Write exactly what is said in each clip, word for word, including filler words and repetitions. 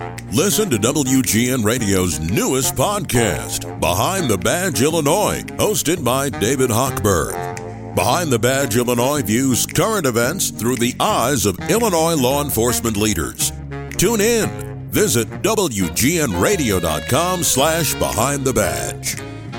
Listen to W G N Radio's newest podcast, Behind the Badge Illinois, hosted by David Hochberg. Behind the Badge Illinois views current events through the eyes of Illinois law enforcement leaders. Tune in. Visit W G N radio dot com slash behind the badge.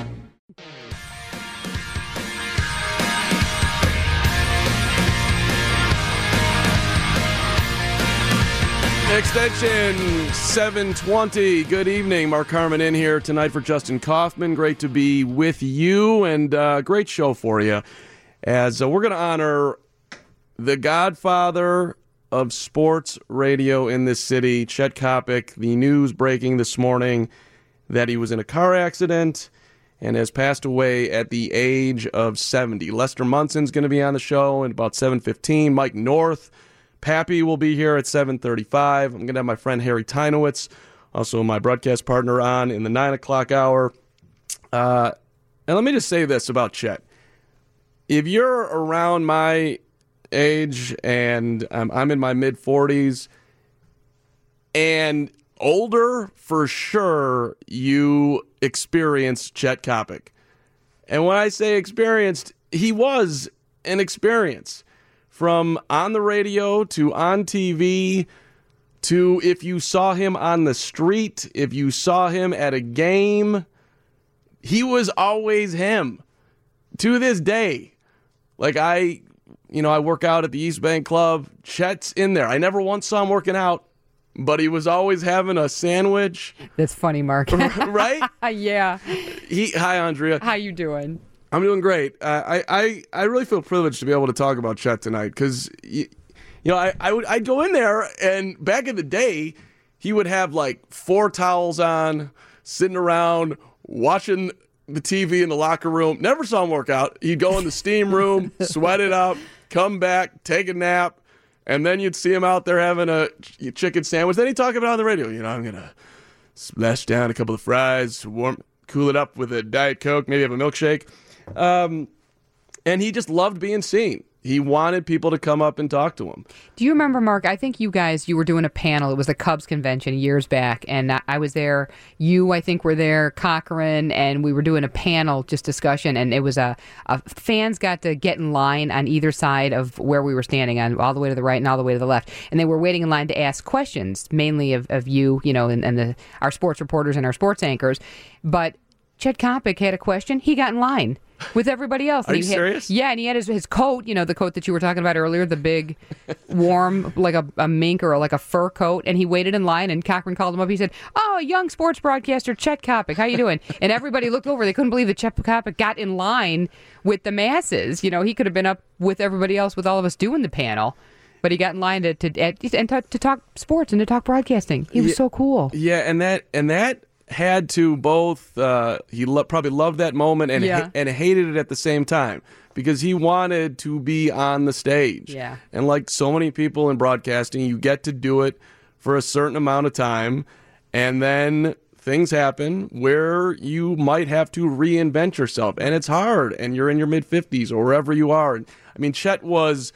Extension seven twenty. Good evening. Mark Harmon in here tonight for Justin Kaufman. Great to be with you, and uh, great show for you. As uh, we're going to honor the godfather of sports radio in this city, Chet Coppock. The news breaking this morning that he was in a car accident and has passed away at the age of seventy. Lester Munson's going to be on the show at about seven fifteen. Mike North. Pappy will be here at seven thirty-five. I'm going to have my friend Harry Tynowitz, also my broadcast partner, on in the nine o'clock hour. Uh, and let me just say this about Chet. If you're around my age and um, I'm in my mid-forties and older, for sure you experienced Chet Coppock. And when I say experienced, he was an experience. From on the radio to on T V to if you saw him on the street, if you saw him at a game, he was always him. To this day, like I, you know, I work out at the East Bank Club. Chet's in there. I never once saw him working out, but he was always having a sandwich. That's funny, Mark. Right? Yeah. He. Hi, Andrea. How you doing? I'm doing great. Uh, I, I I really feel privileged to be able to talk about Chet tonight because, you, you know, I, I would I'd go in there and back in the day, he would have like four towels on, sitting around watching the T V in the locker room. Never saw him work out. He'd go in the steam room, sweat it up, come back, take a nap, and then you'd see him out there having a chicken sandwich. Then he'd talk about it on the radio. You know, I'm gonna splash down a couple of fries, warm, cool it up with a Diet Coke, maybe have a milkshake. Um, and he just loved being seen. He wanted people to come up and talk to him. Do you remember, Mark, I think you guys, you were doing a panel. It was the Cubs convention years back, and I was there. You, I think, were there, Cochran, and we were doing a panel, just discussion, and it was a, a fans got to get in line on either side of where we were standing, on all the way to the right and all the way to the left, and they were waiting in line to ask questions, mainly of, of you, you know, and, and the, our sports reporters and our sports anchors. But Chet Coppock had a question. He got in line with everybody else. Are and you he had, serious? Yeah, and he had his, his coat, you know, the coat that you were talking about earlier, the big, warm, like a, a mink or like a fur coat, and he waited in line, and Cochran called him up. He said, oh, young sports broadcaster Chet Coppock, how you doing? And everybody looked over. They couldn't believe that Chet Coppock got in line with the masses. You know, he could have been up with everybody else, with all of us doing the panel. But he got in line to to, and to, to talk sports and to talk broadcasting. He was yeah, so cool. Yeah, and that and that had to both, uh, he lo- probably loved that moment and Yeah. ha- and hated it at the same time because he wanted to be on the stage. Yeah. And like so many people in broadcasting, you get to do it for a certain amount of time, and then things happen where you might have to reinvent yourself, and it's hard, and you're in your mid-fifties or wherever you are. I mean, Chet was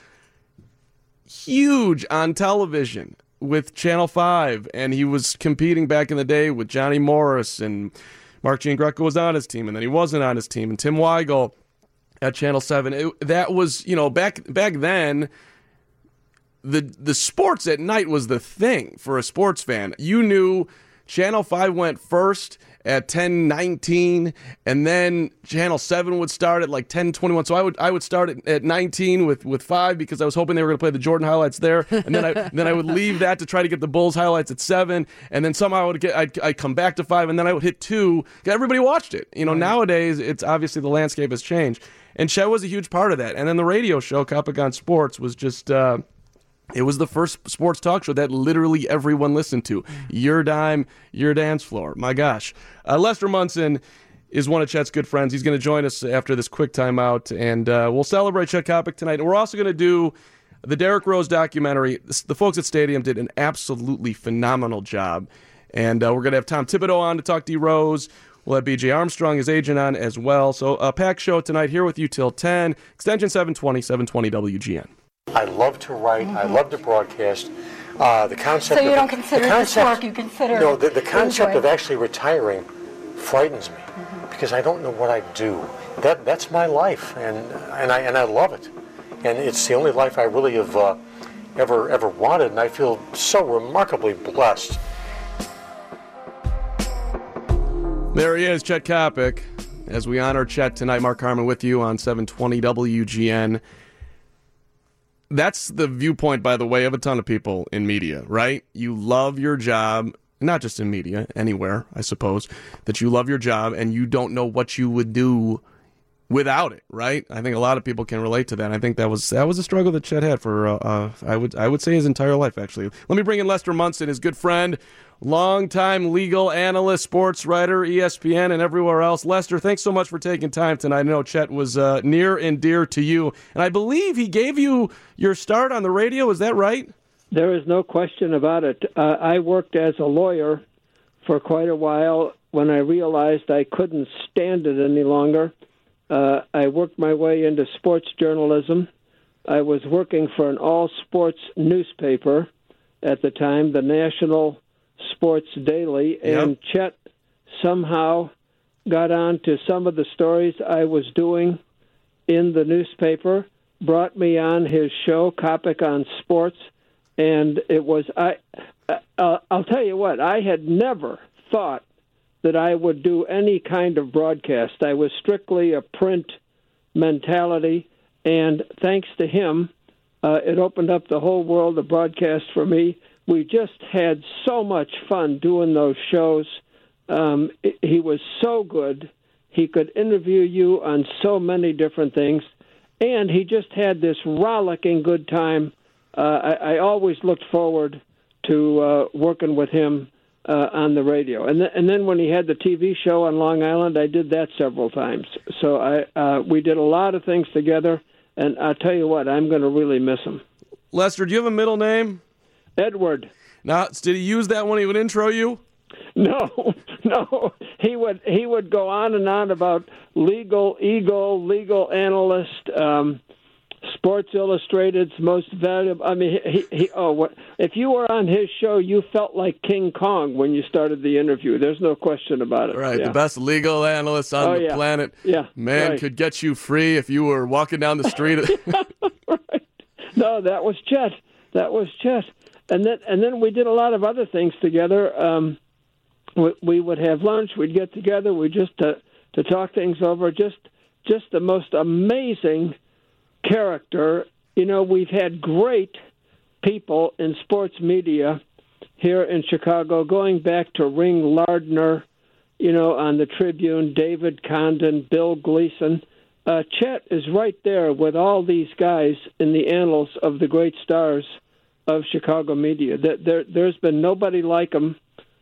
huge on television with Channel five, and he was competing back in the day with Johnny Morris, and Mark Giangreco was on his team, and then he wasn't on his team, and Tim Weigel at Channel seven. It, that was, you know, back back then, the the sports at night was the thing for a sports fan. You knew Channel five went first at ten nineteen, and then Channel seven would start at like ten twenty-one. So I would I would start at, at nineteen with, with five because I was hoping they were going to play the Jordan highlights there, and then I then I would leave that to try to get the Bulls highlights at seven, and then somehow I would get I'd, I'd come back to five, and then I would hit two. Everybody watched it. You know, right. Nowadays it's obviously the landscape has changed, and Chet was a huge part of that. And then the radio show Coppock on Sports was just. Uh, It was the first sports talk show that literally everyone listened to. Your dime, your dance floor. My gosh. Uh, Lester Munson is one of Chet's good friends. He's going to join us after this quick timeout, and uh, we'll celebrate Chet Coppock tonight. And we're also going to do the Derrick Rose documentary. The folks at Stadium did an absolutely phenomenal job. And uh, we're going to have Tom Thibodeau on to talk D. Rose. We'll have B J Armstrong, his agent, on as well. So a packed show tonight here with you till ten. Extension seven twenty, seven twenty W G N. I love to write. I love to broadcast. Uh, the concept So you of, don't consider the this concept, work, you consider No, the, the concept enjoy. of actually retiring frightens me mm-hmm. because I don't know what I do. That That's my life, and and I and I love it. And it's the only life I really have uh, ever ever wanted, and I feel so remarkably blessed. There he is, Chet Coppock. As we honor Chet tonight, Mark Harmon with you on seven twenty W G N. That's the viewpoint, by the way, of a ton of people in media, right? You love your job, not just in media, anywhere, I suppose, that you love your job and you don't know what you would do without it, right? I think a lot of people can relate to that. I think that was that was a struggle that Chet had for, uh, uh, I would I would say, his entire life, actually. Let me bring in Lester Munson, his good friend, longtime legal analyst, sports writer, E S P N, and everywhere else. Lester, thanks so much for taking time tonight. I know Chet was uh, near and dear to you, and I believe he gave you your start on the radio. Is that right? There is no question about it. Uh, I worked as a lawyer for quite a while. When I realized I couldn't stand it any longer, uh, I worked my way into sports journalism. I was working for an all-sports newspaper at the time, the National Sports Daily, and yep. Chet somehow got on to some of the stories I was doing in the newspaper, brought me on his show, Coppock on Sports, and it was, I, uh, I'll tell you what, I had never thought that I would do any kind of broadcast. I was strictly a print mentality, and thanks to him, uh, it opened up the whole world of broadcast for me. We just had so much fun doing those shows. Um, he was so good. He could interview you on so many different things, and he just had this rollicking good time. Uh, I, I always looked forward to uh, working with him uh, on the radio. And, th- and then when he had the T V show on Long Island, I did that several times. So I uh, we did a lot of things together, and I'll tell you what, I'm going to really miss him. Lester, do you have a middle name? Edward. Now, did he use that when he would intro you? No, no. He would he would go on and on about legal eagle, legal analyst, um, Sports Illustrated's most valuable. I mean, he, he oh, what if you were on his show? You felt like King Kong when you started the interview. There's no question about it. Right, yeah. The best legal analyst on oh, the yeah. planet. Yeah, man right. could get you free if you were walking down the street. Right. No, that was Chet. That was Chet. And then, and then we did a lot of other things together. Um, we, we would have lunch. We'd get together. We just to to talk things over. Just, just the most amazing character. You know, we've had great people in sports media here in Chicago, going back to Ring Lardner. You know, on the Tribune, David Condon, Bill Gleason. Uh, Chet is right there with all these guys in the annals of the great stars of Chicago media. There, there's been nobody like him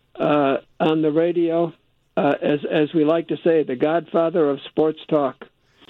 uh, on the radio, uh, as as we like to say, the godfather of sports talk.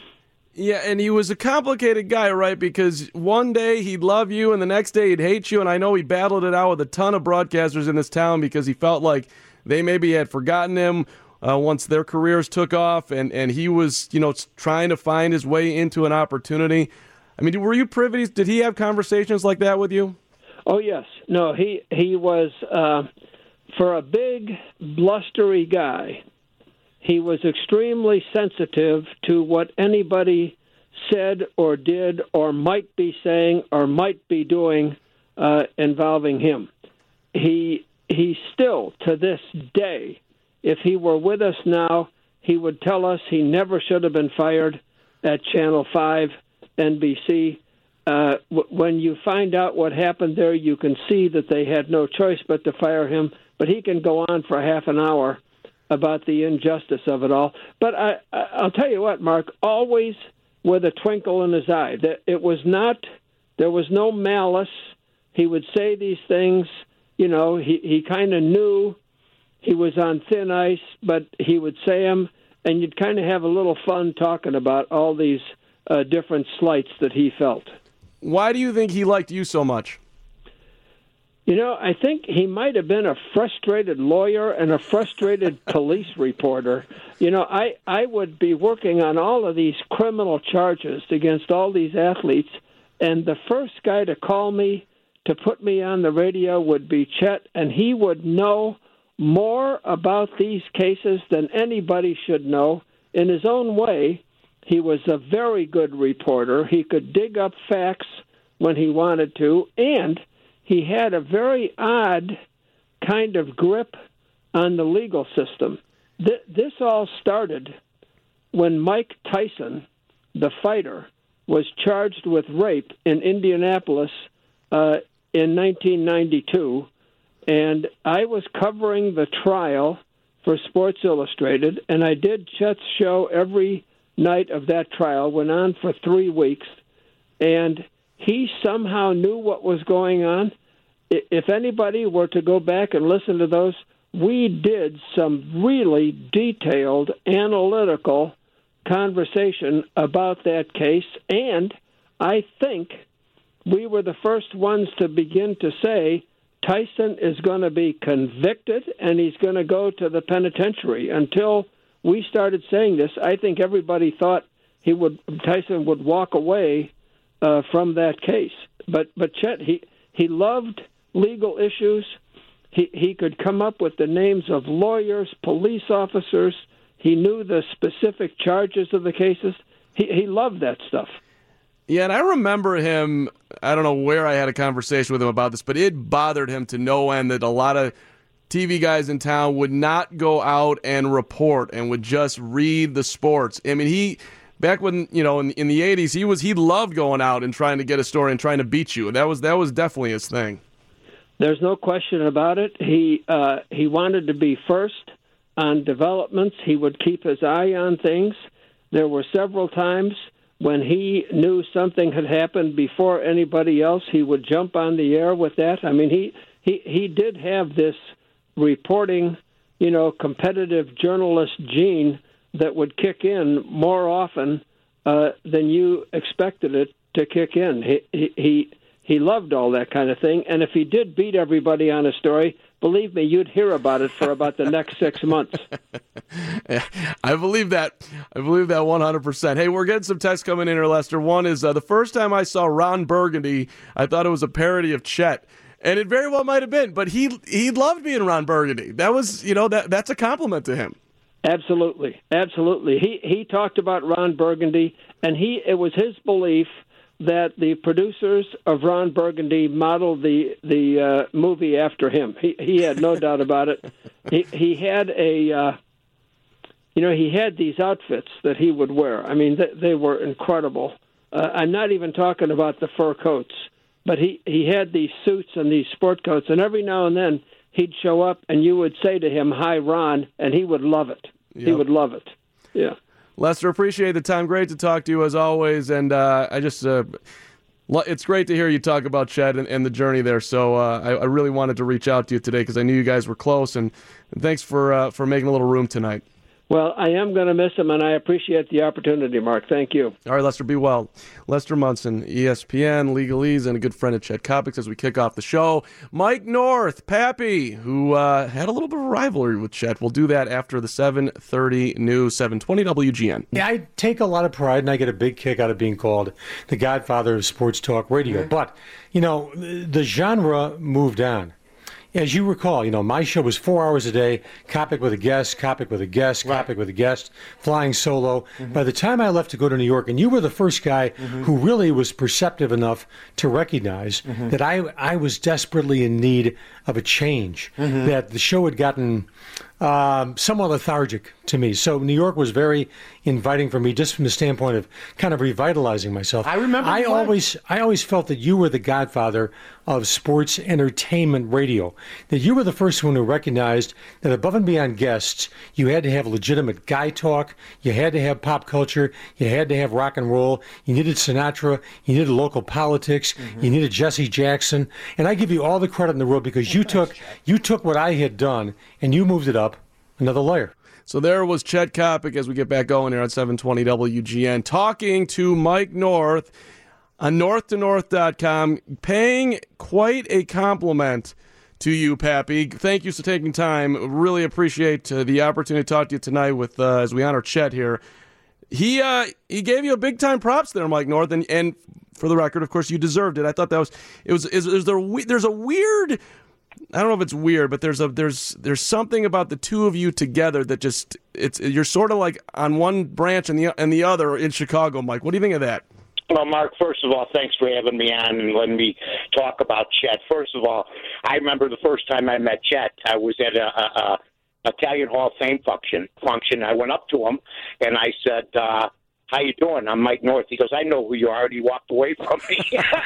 Yeah, and he was a complicated guy, right? Because one day he'd love you, and the next day he'd hate you. And I know he battled it out with a ton of broadcasters in this town because he felt like they maybe had forgotten him uh, once their careers took off, and, and he was, you know, trying to find his way into an opportunity. I mean, were you privy? Did he have conversations like that with you? Oh, yes. No, he, he was, uh, for a big, blustery guy, he was extremely sensitive to what anybody said or did or might be saying or might be doing uh, involving him. He he still, to this day, if he were with us now, he would tell us he never should have been fired at Channel five, N B C. Uh, w- when you find out what happened there, you can see that they had no choice but to fire him. But he can go on for half an hour about the injustice of it all. But I, I, I'll tell you what, Mark, always with a twinkle in his eye. That it was not, there was no malice. He would say these things, you know, he, he kind of knew he was on thin ice, but he would say them, and you'd kind of have a little fun talking about all these uh, different slights that he felt. Why do you think he liked you so much? You know, I think he might have been a frustrated lawyer and a frustrated police reporter. You know, I, I would be working on all of these criminal charges against all these athletes, and the first guy to call me to put me on the radio would be Chet, and he would know more about these cases than anybody should know. In his own way, he was a very good reporter. He could dig up facts when he wanted to, and he had a very odd kind of grip on the legal system. Th- this all started when Mike Tyson, the fighter, was charged with rape in Indianapolis uh, in nineteen ninety-two, and I was covering the trial for Sports Illustrated, and I did Chet's show every night of that trial, went on for three weeks, and he somehow knew what was going on. If anybody were to go back and listen to those, we did some really detailed, analytical conversation about that case, and I think we were the first ones to begin to say Tyson is going to be convicted and he's going to go to the penitentiary. Until we started saying this, I think everybody thought he would Tyson would walk away uh, from that case. But but Chet, he he loved legal issues. He he could come up with the names of lawyers, police officers. He knew the specific charges of the cases. He he loved that stuff. Yeah, and I remember him, I don't know where I had a conversation with him about this, but it bothered him to no end that a lot of T V guys in town would not go out and report and would just read the sports. I mean, he, back when, you know, in, in the eighties, he was he loved going out and trying to get a story and trying to beat you. That was that was definitely his thing. There's no question about it. He uh, he wanted to be first on developments. He would keep his eye on things. There were several times when he knew something had happened before anybody else, he would jump on the air with that. I mean, he, he, he did have this reporting, you know, competitive journalist gene that would kick in more often uh, than you expected it to kick in. He, he, he, he loved all that kind of thing. And if he did beat everybody on a story, believe me, you'd hear about it for about the next six months. Yeah, I believe that. I believe that one hundred percent. Hey, we're getting some texts coming in here, Lester. One is uh, the first time I saw Ron Burgundy, I thought it was a parody of Chet. And it very well might have been, but he he loved being Ron Burgundy. That was, you know, that that's a compliment to him. Absolutely. Absolutely. He he talked about Ron Burgundy, and he it was his belief that the producers of Ron Burgundy modeled the the uh, movie after him. He he had no doubt about it. He he had a uh, you know he had these outfits that he would wear. I mean they, they were incredible. Uh, I'm not even talking about the fur coats, but he he had these suits and these sport coats, and every now and then he'd show up and you would say to him, "Hi, Ron," and he would love it. Yep. He would love it. Yeah. Lester, appreciate the time. Great to talk to you as always. And uh, I just, uh, it's great to hear you talk about Chet and, and the journey there. So uh, I, I really wanted to reach out to you today because I knew you guys were close. And, and thanks for uh, for making a little room tonight. Well, I am going to miss him, and I appreciate the opportunity, Mark. Thank you. All right, Lester, be well. Lester Munson, E S P N, Legalese, and a good friend of Chet Kopix as we kick off the show. Mike North, Pappy, who uh, had a little bit of a rivalry with Chet. We'll do that after the seven thirty news, seven twenty W G N. Yeah, I take a lot of pride, and I get a big kick out of being called the godfather of sports talk radio. Mm-hmm. But, you know, the genre moved on. As you recall, you know, my show was four hours a day, Kopix with a guest, Kopix with a guest, right. Kopix with a guest, flying solo. Mm-hmm. By the time I left to go to New York, and you were the first guy mm-hmm. who really was perceptive enough to recognize mm-hmm. that I I was desperately in need of a change, mm-hmm. that the show had gotten um, somewhat lethargic to me. So New York was very inviting for me, just from the standpoint of kind of revitalizing myself. I remember. I always, I always felt that you were the godfather of sports entertainment radio. That you were the first one who recognized that above and beyond guests, you had to have legitimate guy talk, you had to have pop culture, you had to have rock and roll, you needed Sinatra, you needed local politics, mm-hmm. you needed Jesse Jackson, and I give you all the credit in the world because you took, you took what I had done and you moved it up another layer. So there was Chet Kopix as we get back going here on seven twenty W G N, talking to Mike North on north to north dot com, paying quite a compliment to you, Pappy. Thank you for taking time. Really appreciate uh, the opportunity to talk to you tonight with uh, as we honor Chet here. He uh, he gave you a big time props there, Mike North, and, and for the record, of course, you deserved it. I thought that was it was is, is there there's a weird. I don't know if it's weird, but there's a there's there's something about the two of you together that just it's you're sort of like on one branch and the and the other in Chicago, Mike. What do you think of that? Well, Mark, first of all, thanks for having me on and letting me talk about Chet. First of all, I remember the first time I met Chet. I was at a, a, a Italian Hall of Fame function. Function. I went up to him and I said, uh, "How you doing?" I'm Mike North. He goes, "I know who you are." And he walked away from me.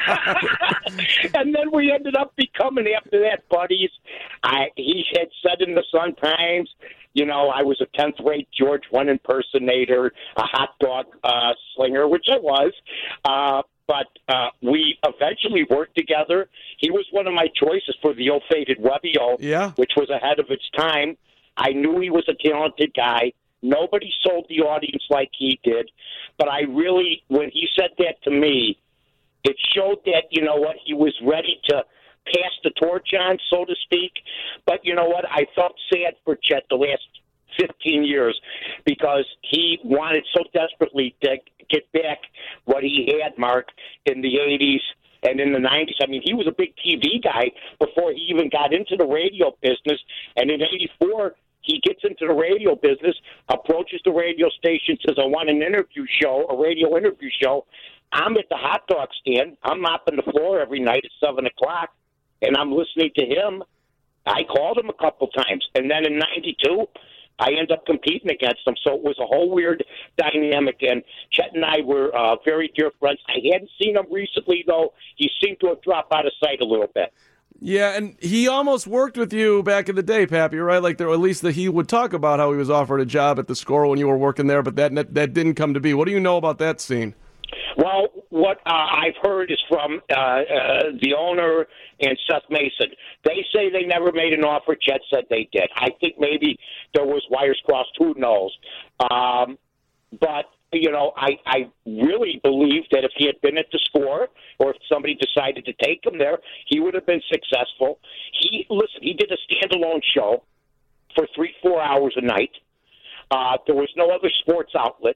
And then we ended up becoming, after that, buddies. I, he had said in the Sun Times, you know, I was a tenth-rate George Wendt impersonator, a hot dog uh, slinger, which I was. Uh, but uh, we eventually worked together. He was one of my choices for the ill-fated Webby-O, yeah. which was ahead of its time. I knew he was a talented guy. Nobody sold the audience like he did. But I really, when he said that to me, it showed that, you know what, he was ready to pass the torch on, so to speak. But you know what, I felt sad for Chet the last fifteen years because he wanted so desperately to get back what he had, Mark, in the eighties and in the nineties. I mean, he was a big T V guy before he even got into the radio business. And in eighty-four, he gets into the radio business, approaches the radio station, says, "I want an interview show, a radio interview show." I'm at the hot dog stand. I'm mopping the floor every night at seven o'clock, and I'm listening to him. I called him a couple times. And then in ninety-two, I ended up competing against him. So it was a whole weird dynamic. And Chet and I were uh, very dear friends. I hadn't seen him recently, though. He seemed to have dropped out of sight a little bit. Yeah, and he almost worked with you back in the day, Pappy, right? Like, there, at least that he would talk about how he was offered a job at the Score when you were working there, but that that didn't come to be. What do you know about that scene? Well, what uh, I've heard is from uh, uh, the owner and Seth Mason. They say they never made an offer. Chet said they did. I think maybe there was wires crossed. Who knows? Um, but, you know, I, I really believe that if he had been at the Score or if somebody decided to take him there, he would have been successful. He, listen, he did a standalone show for three, four hours a night. Uh, there was no other sports outlet.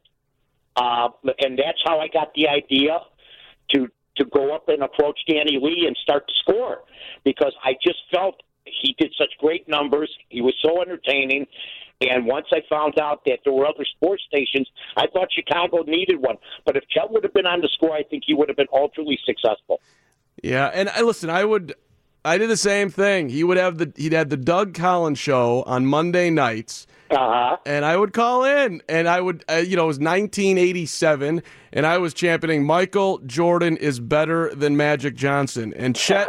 Uh, and that's how I got the idea to to go up and approach Danny Lee and start to Score, because I just felt he did such great numbers. He was so entertaining. And once I found out that there were other sports stations, I thought Chicago needed one. But if Chet would have been on the Score, I think he would have been ultimately successful. Yeah, and I listen, I would, I did the same thing. He would have the, he'd have the Doug Collins show on Monday nights. Uh-huh. And I would call in, and I would, uh, you know, it was nineteen eighty-seven, and I was championing Michael Jordan is better than Magic Johnson, and Chet,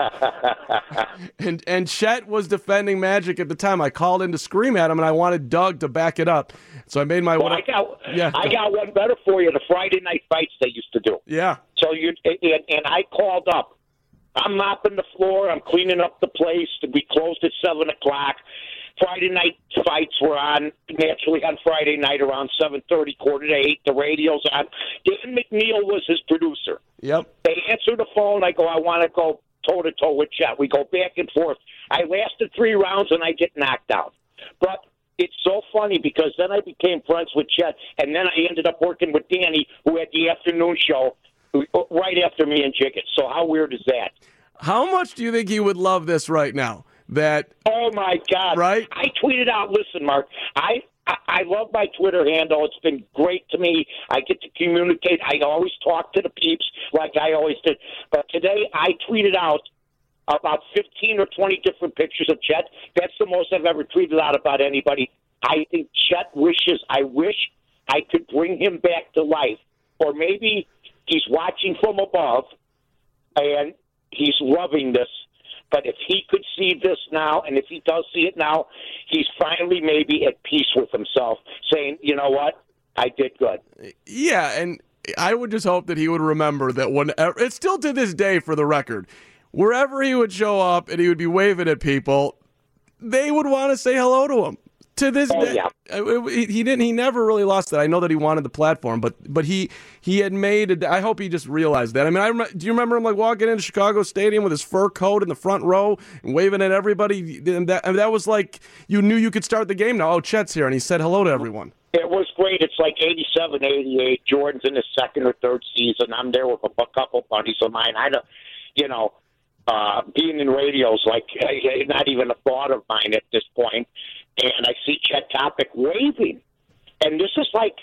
and and Chet was defending Magic at the time. I called in to scream at him, and I wanted Doug to back it up. So I made my. Well, I got, yeah. I got one better for you. The Friday night fights they used to do. Yeah. So you and, and I called up. I'm mopping the floor. I'm cleaning up the place. We closed at seven o'clock. Friday night fights were on, naturally on Friday night around seven thirty, quarter to eight. The radio's on. Dan McNeil was his producer. Yep. They answer the phone. I go, I want to go toe-to-toe with Chet. We go back and forth. I lasted three rounds, and I get knocked out. But it's so funny because then I became friends with Chet, and then I ended up working with Danny, who had the afternoon show right after me and Jiggett. So how weird is that? How much do you think he would love this right now? That oh my God! Right? I tweeted out. Listen, Mark. I, I I love my Twitter handle. It's been great to me. I get to communicate. I always talk to the peeps like I always did. But today I tweeted out about fifteen or twenty different pictures of Chet. That's the most I've ever tweeted out about anybody. I think Chet wishes. I wish I could bring him back to life, or maybe he's watching from above and he's loving this. But if he could see this now, and if he does see it now, he's finally maybe at peace with himself, saying, you know what, I did good. Yeah, and I would just hope that he would remember that whenever, it's still to this day for the record, wherever he would show up and he would be waving at people, they would want to say hello to him. To this oh, day, yeah. he didn't. He never really lost that. I know that he wanted the platform, but but he he had made. A, I hope he just realized that. I mean, I do you remember him like walking into Chicago Stadium with his fur coat in the front row and waving at everybody? And that and that was like you knew you could start the game now. Oh, Chet's here, and he said hello to everyone. It was great. It's like eighty-seven, eighty-eight. Jordan's in his second or third season. I'm there with a couple buddies of mine. I don't, you know, uh, being in radio's like not even a thought of mine at this point. And I see Chet Topic waving. And this is like,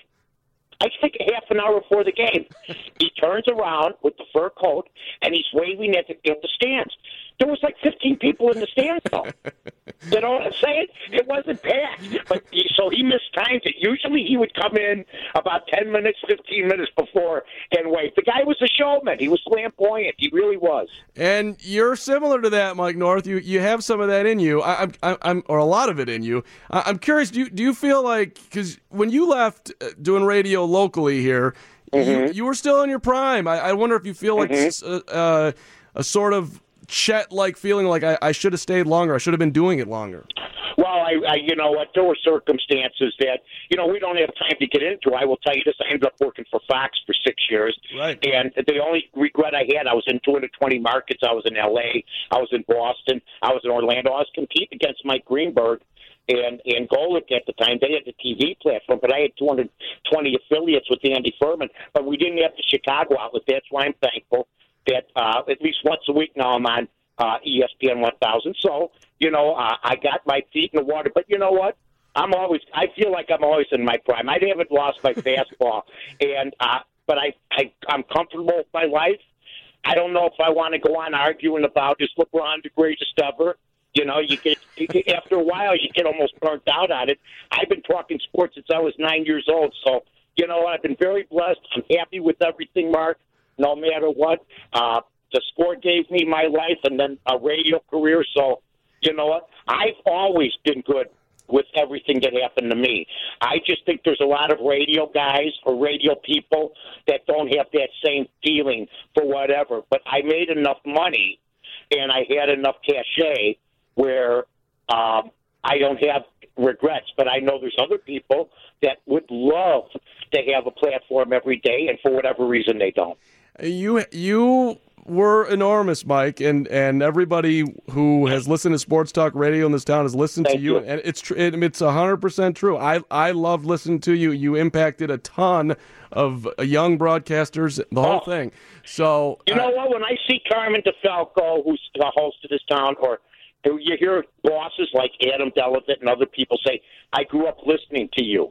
I think half an hour before the game. He turns around with the fur coat, and he's waving at the, at the stands. There was like fifteen people in the stands, though. You know what I'm saying? It wasn't packed. But he, so he mistimed it. Usually he would come in about ten minutes, fifteen minutes before and wait. The guy was a showman. He was flamboyant. He really was. And you're similar to that, Mike North. You you have some of that in you, I, I, I'm, or a lot of it in you. I, I'm curious, do you, do you feel like, because when you left doing radio locally here, mm-hmm. you, you were still in your prime. I, I wonder if you feel like mm-hmm. uh, a sort of Chet-like feeling like I, I should have stayed longer. I should have been doing it longer. Well, I, I, you know what, there were circumstances that, you know, we don't have time to get into. I will tell you this, I ended up working for Fox for six years. Right. And the only regret I had, I was in two hundred twenty markets. I was in L A, I was in Boston, I was in Orlando. I was competing against Mike Greenberg and, and Golick at the time. They had the T V platform, but I had two hundred twenty affiliates with Andy Furman. But we didn't have the Chicago outlet. That's why I'm thankful that uh, at least once a week now I'm on uh, E S P N one thousand. So, you know, uh, I got my feet in the water. But you know what? I'm always, I feel like I'm always in my prime. I haven't lost my fastball. And, uh, but I, I, I'm comfortable with my life. I don't know if I want to go on arguing about is LeBron the greatest ever. You know, you get, you get after a while, you get almost burnt out on it. I've been talking sports since I was nine years old. So, you know, I've been very blessed. I'm happy with everything, Mark. No matter what, uh, the sport gave me my life and then a radio career. So, you know what? I've always been good with everything that happened to me. I just think there's a lot of radio guys or radio people that don't have that same feeling for whatever. But I made enough money and I had enough cachet where um, I don't have regrets. But I know there's other people that would love to have a platform every day, and for whatever reason, they don't. You you were enormous, Mike, and, and everybody who has listened to Sports Talk Radio in this town has listened Thank to you, you. and it's tr- it, it's one hundred percent true. I I loved listening to you. You impacted a ton of young broadcasters, the whole Oh. thing. So You know what? When I see Carmen DeFalco, who's the host of this town, or you hear bosses like Adam Delavitt and other people say, I grew up listening to you.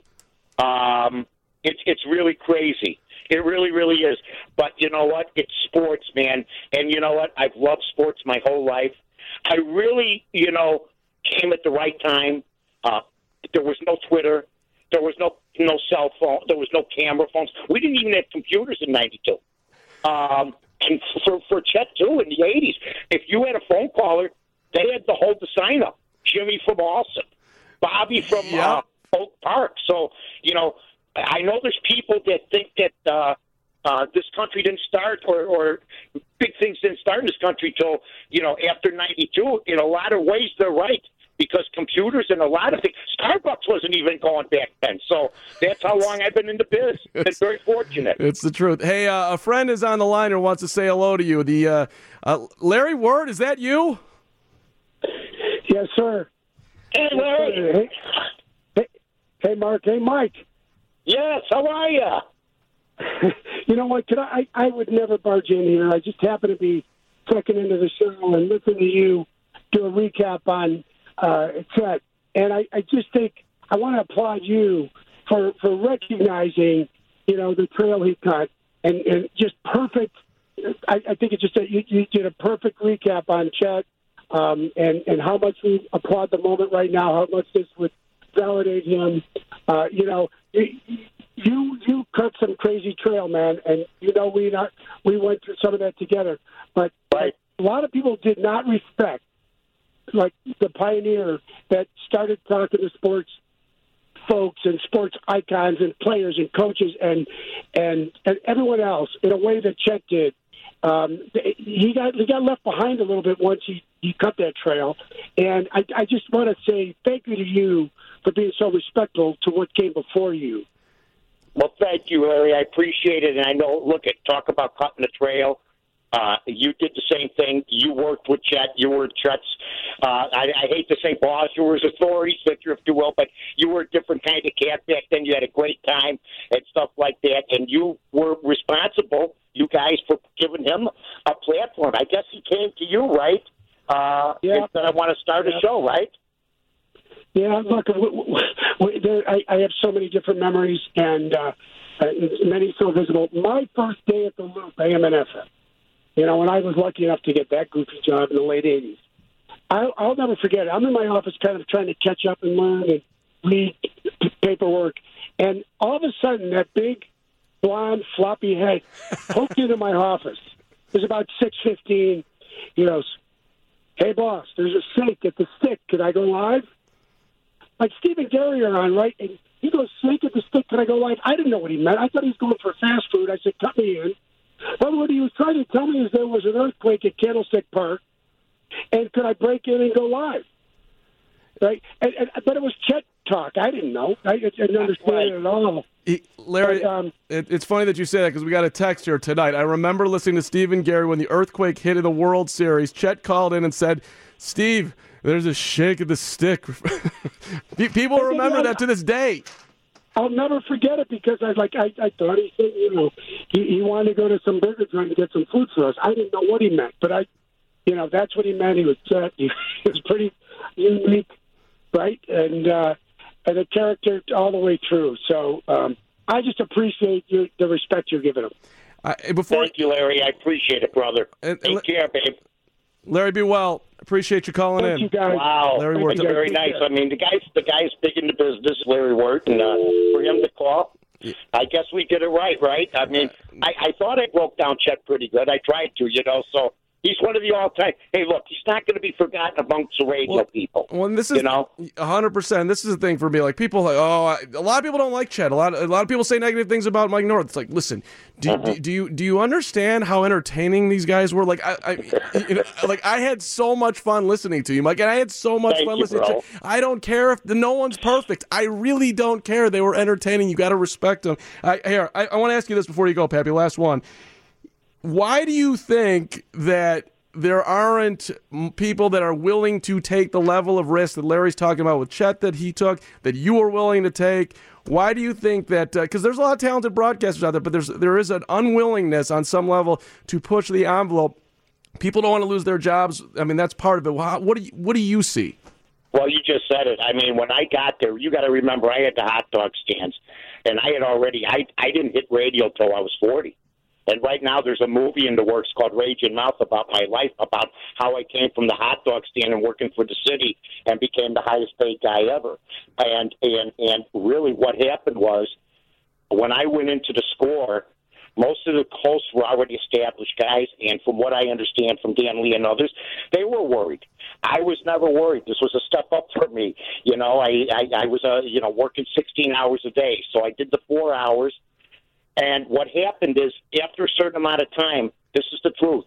Um, it's it's really crazy. It really, really is. But you know what? It's sports, man. And you know what? I've loved sports my whole life. I really, you know, came at the right time. Uh, there was no Twitter. There was no no cell phone. There was no camera phones. We didn't even have computers in ninety-two. Um, and for, for Chet, too, in the eighties, if you had a phone caller, they had to hold the sign up. Jimmy from Austin. Bobby from Yep. uh, Oak Park. So, you know, I know there's people that think that uh, uh, this country didn't start or, or big things didn't start in this country till, you know, after ninety-two. In a lot of ways, they're right because computers and a lot of things. Starbucks wasn't even going back then. So that's how long I've been in the biz. Been very fortunate. it's the truth. Hey, uh, a friend is on the line and wants to say hello to you. The uh, uh, Larry Word, is that you? Yes, sir. Hey, Larry. Hey, hey, hey, Mark. Hey, Mike. Yes, how are you? You know what? Could I, I? I would never barge in here. I just happen to be clicking into the show and listening to you do a recap on uh, Chet. And I, I just think I want to applaud you for, for recognizing, you know, the trail he cut and, and just perfect. I, I think it's just a, you, you did a perfect recap on Chet um, and and how much we applaud the moment right now. How much this would validate him. Uh, you know, you you cut some crazy trail, man, and you know we not we went through some of that together. But Right. a lot of people did not respect, like the pioneer that started talking to sports folks and sports icons and players and coaches and and and everyone else in a way that Chet did. Um, he got he got left behind a little bit once he, he cut that trail, and I, I just want to say thank you to you for being so respectful to what came before you. Well, thank you, Larry. I appreciate it, and I know. Look, at talk about cutting the trail. Uh, you did the same thing. You worked with Chet. You were Chet's, uh, I, I hate to say boss, you were his authority figure, if you will, but you were a different kind of cat back then. You had a great time and stuff like that, and you were responsible, you guys, for giving him a platform. I guess he came to you, right? Uh, yeah. And said, I want to start yeah. a show, right? Yeah, look, w- w- w- there, I, I have so many different memories, and uh, uh, many so visible. My first day at the Loop, A M and F M, you know, when I was lucky enough to get that goofy job in the late eighties, I'll, I'll never forget it. I'm in my office kind of trying to catch up and learn and read paperwork, and all of a sudden that big, blonde, floppy head poked into my office. It was about six fifteen. He goes, "Hey, boss, there's a snake at the stick. Could I go live?" Like Stephen Gary are on, right? And he goes, "Snake at the stick. Can I go live?" I didn't know what he meant. I thought he was going for fast food. I said, "Cut me in." But what he was trying to tell me is there was an earthquake at Candlestick Park, and could I break in and go live? Right? And, and, but it was Chet talk. I didn't know. I, I didn't understand right. it at all. He, Larry, but, um, it, it's funny that you say that because we got a text here tonight. I remember listening to Stephen Gary when the earthquake hit in the World Series. Chet called in and said, "Steve, there's a shake of the stick." People remember that to this day. I'll never forget it because I like I, I thought he said, you know, he, he wanted to go to some burger joint to get some food for us. I didn't know what he meant, but I, you know, that's what he meant. He was uh, he was pretty unique, right? And uh, and a character all the way through. So um, I just appreciate you, the respect you're giving him. Uh, before, Thank you, Larry. I appreciate it, brother. And, Take and, care, babe. Larry, be well. Appreciate you calling Thank in. you, guys. Wow, Larry that's Wirt. very nice. I mean, the guy's the guy's big in the business, Larry Wirt, and uh, for him to call, I guess we did it right, right? I mean, I, I thought I broke down Chet pretty good. I tried to, you know. So he's one of the all-time. Hey, look, he's not going to be forgotten amongst the radio well, people. Well, and this is you know, a hundred percent. This is the thing for me. Like people, like oh, I, a lot of people don't like Chet. A lot, a lot of people say negative things about Mike North. It's like, listen, do, uh-huh. do, do you do you understand how entertaining these guys were? Like I, I you know, like I had so much fun listening to you, Mike, and I had so much Thank fun you, listening bro. to Chet. I don't care if the, no one's perfect. I really don't care. They were entertaining. You got to respect them. I, here, I, I want to ask you this before you go, Pappy. Last one. Why do you think that there aren't people that are willing to take the level of risk that Larry's talking about with Chet that he took, that you were willing to take? Why do you think that? Because uh, there's a lot of talented broadcasters out there, but there's there is an unwillingness on some level to push the envelope. People don't want to lose their jobs. I mean, that's part of it. How, what do you What do you see? Well, you just said it. I mean, when I got there, you got to remember I had the hot dog stands, and I had already. I I didn't hit radio till I was forty. And right now there's a movie in the works called Rage and Mouth about my life, about how I came from the hot dog stand and working for the city and became the highest paid guy ever. And and and really what happened was when I went into the Score, most of the hosts were already established guys, and from what I understand from Dan Lee and others, they were worried. I was never worried. This was a step up for me. You know, I, I, I was uh, you know working sixteen hours a day, so I did the four hours. And what happened is, after a certain amount of time, this is the truth,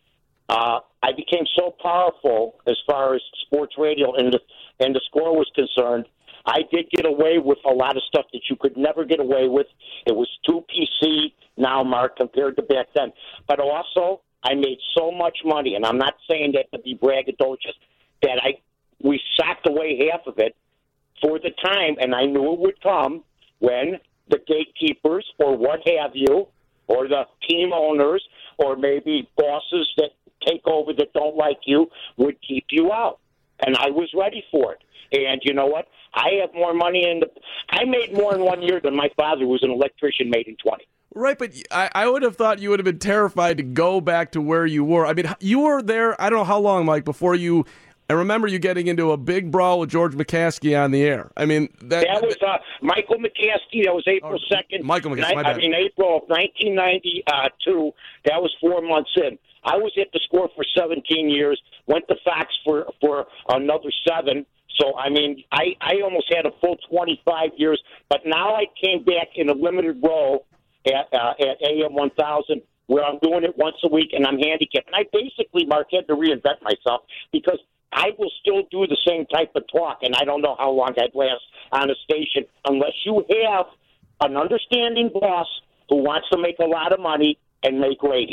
uh, I became so powerful as far as sports radio and the, and the Score was concerned, I did get away with a lot of stuff that you could never get away with. It was too P C now, Mark, compared to back then. But also, I made so much money, and I'm not saying that to be braggadocious, that I we socked away half of it for the time, and I knew it would come when the gatekeepers or what have you, or the team owners, or maybe bosses that take over that don't like you would keep you out. And I was ready for it. And you know what? I have more money in the – I made more in one year than my father, who was an electrician, made in twenty. Right, but I, I would have thought you would have been terrified to go back to where you were. I mean, you were there, I don't know how long, Mike, before you – I remember you getting into a big brawl with George McCaskey on the air. I mean, that, that was uh, Michael McCaskey. That was April second. Michael McCaskey, my bad. I mean, April of nineteen ninety-two. That was four months in. I was at the Score for seventeen years. Went to Fox for for another seven. So I mean, I I almost had a full twenty-five years. But now I came back in a limited role at uh, at A M one thousand, where I'm doing it once a week, and I'm handicapped. And I basically, Mark, had to reinvent myself because I will still do the same type of talk, and I don't know how long I'd last on a station unless you have an understanding boss who wants to make a lot of money and make ratings.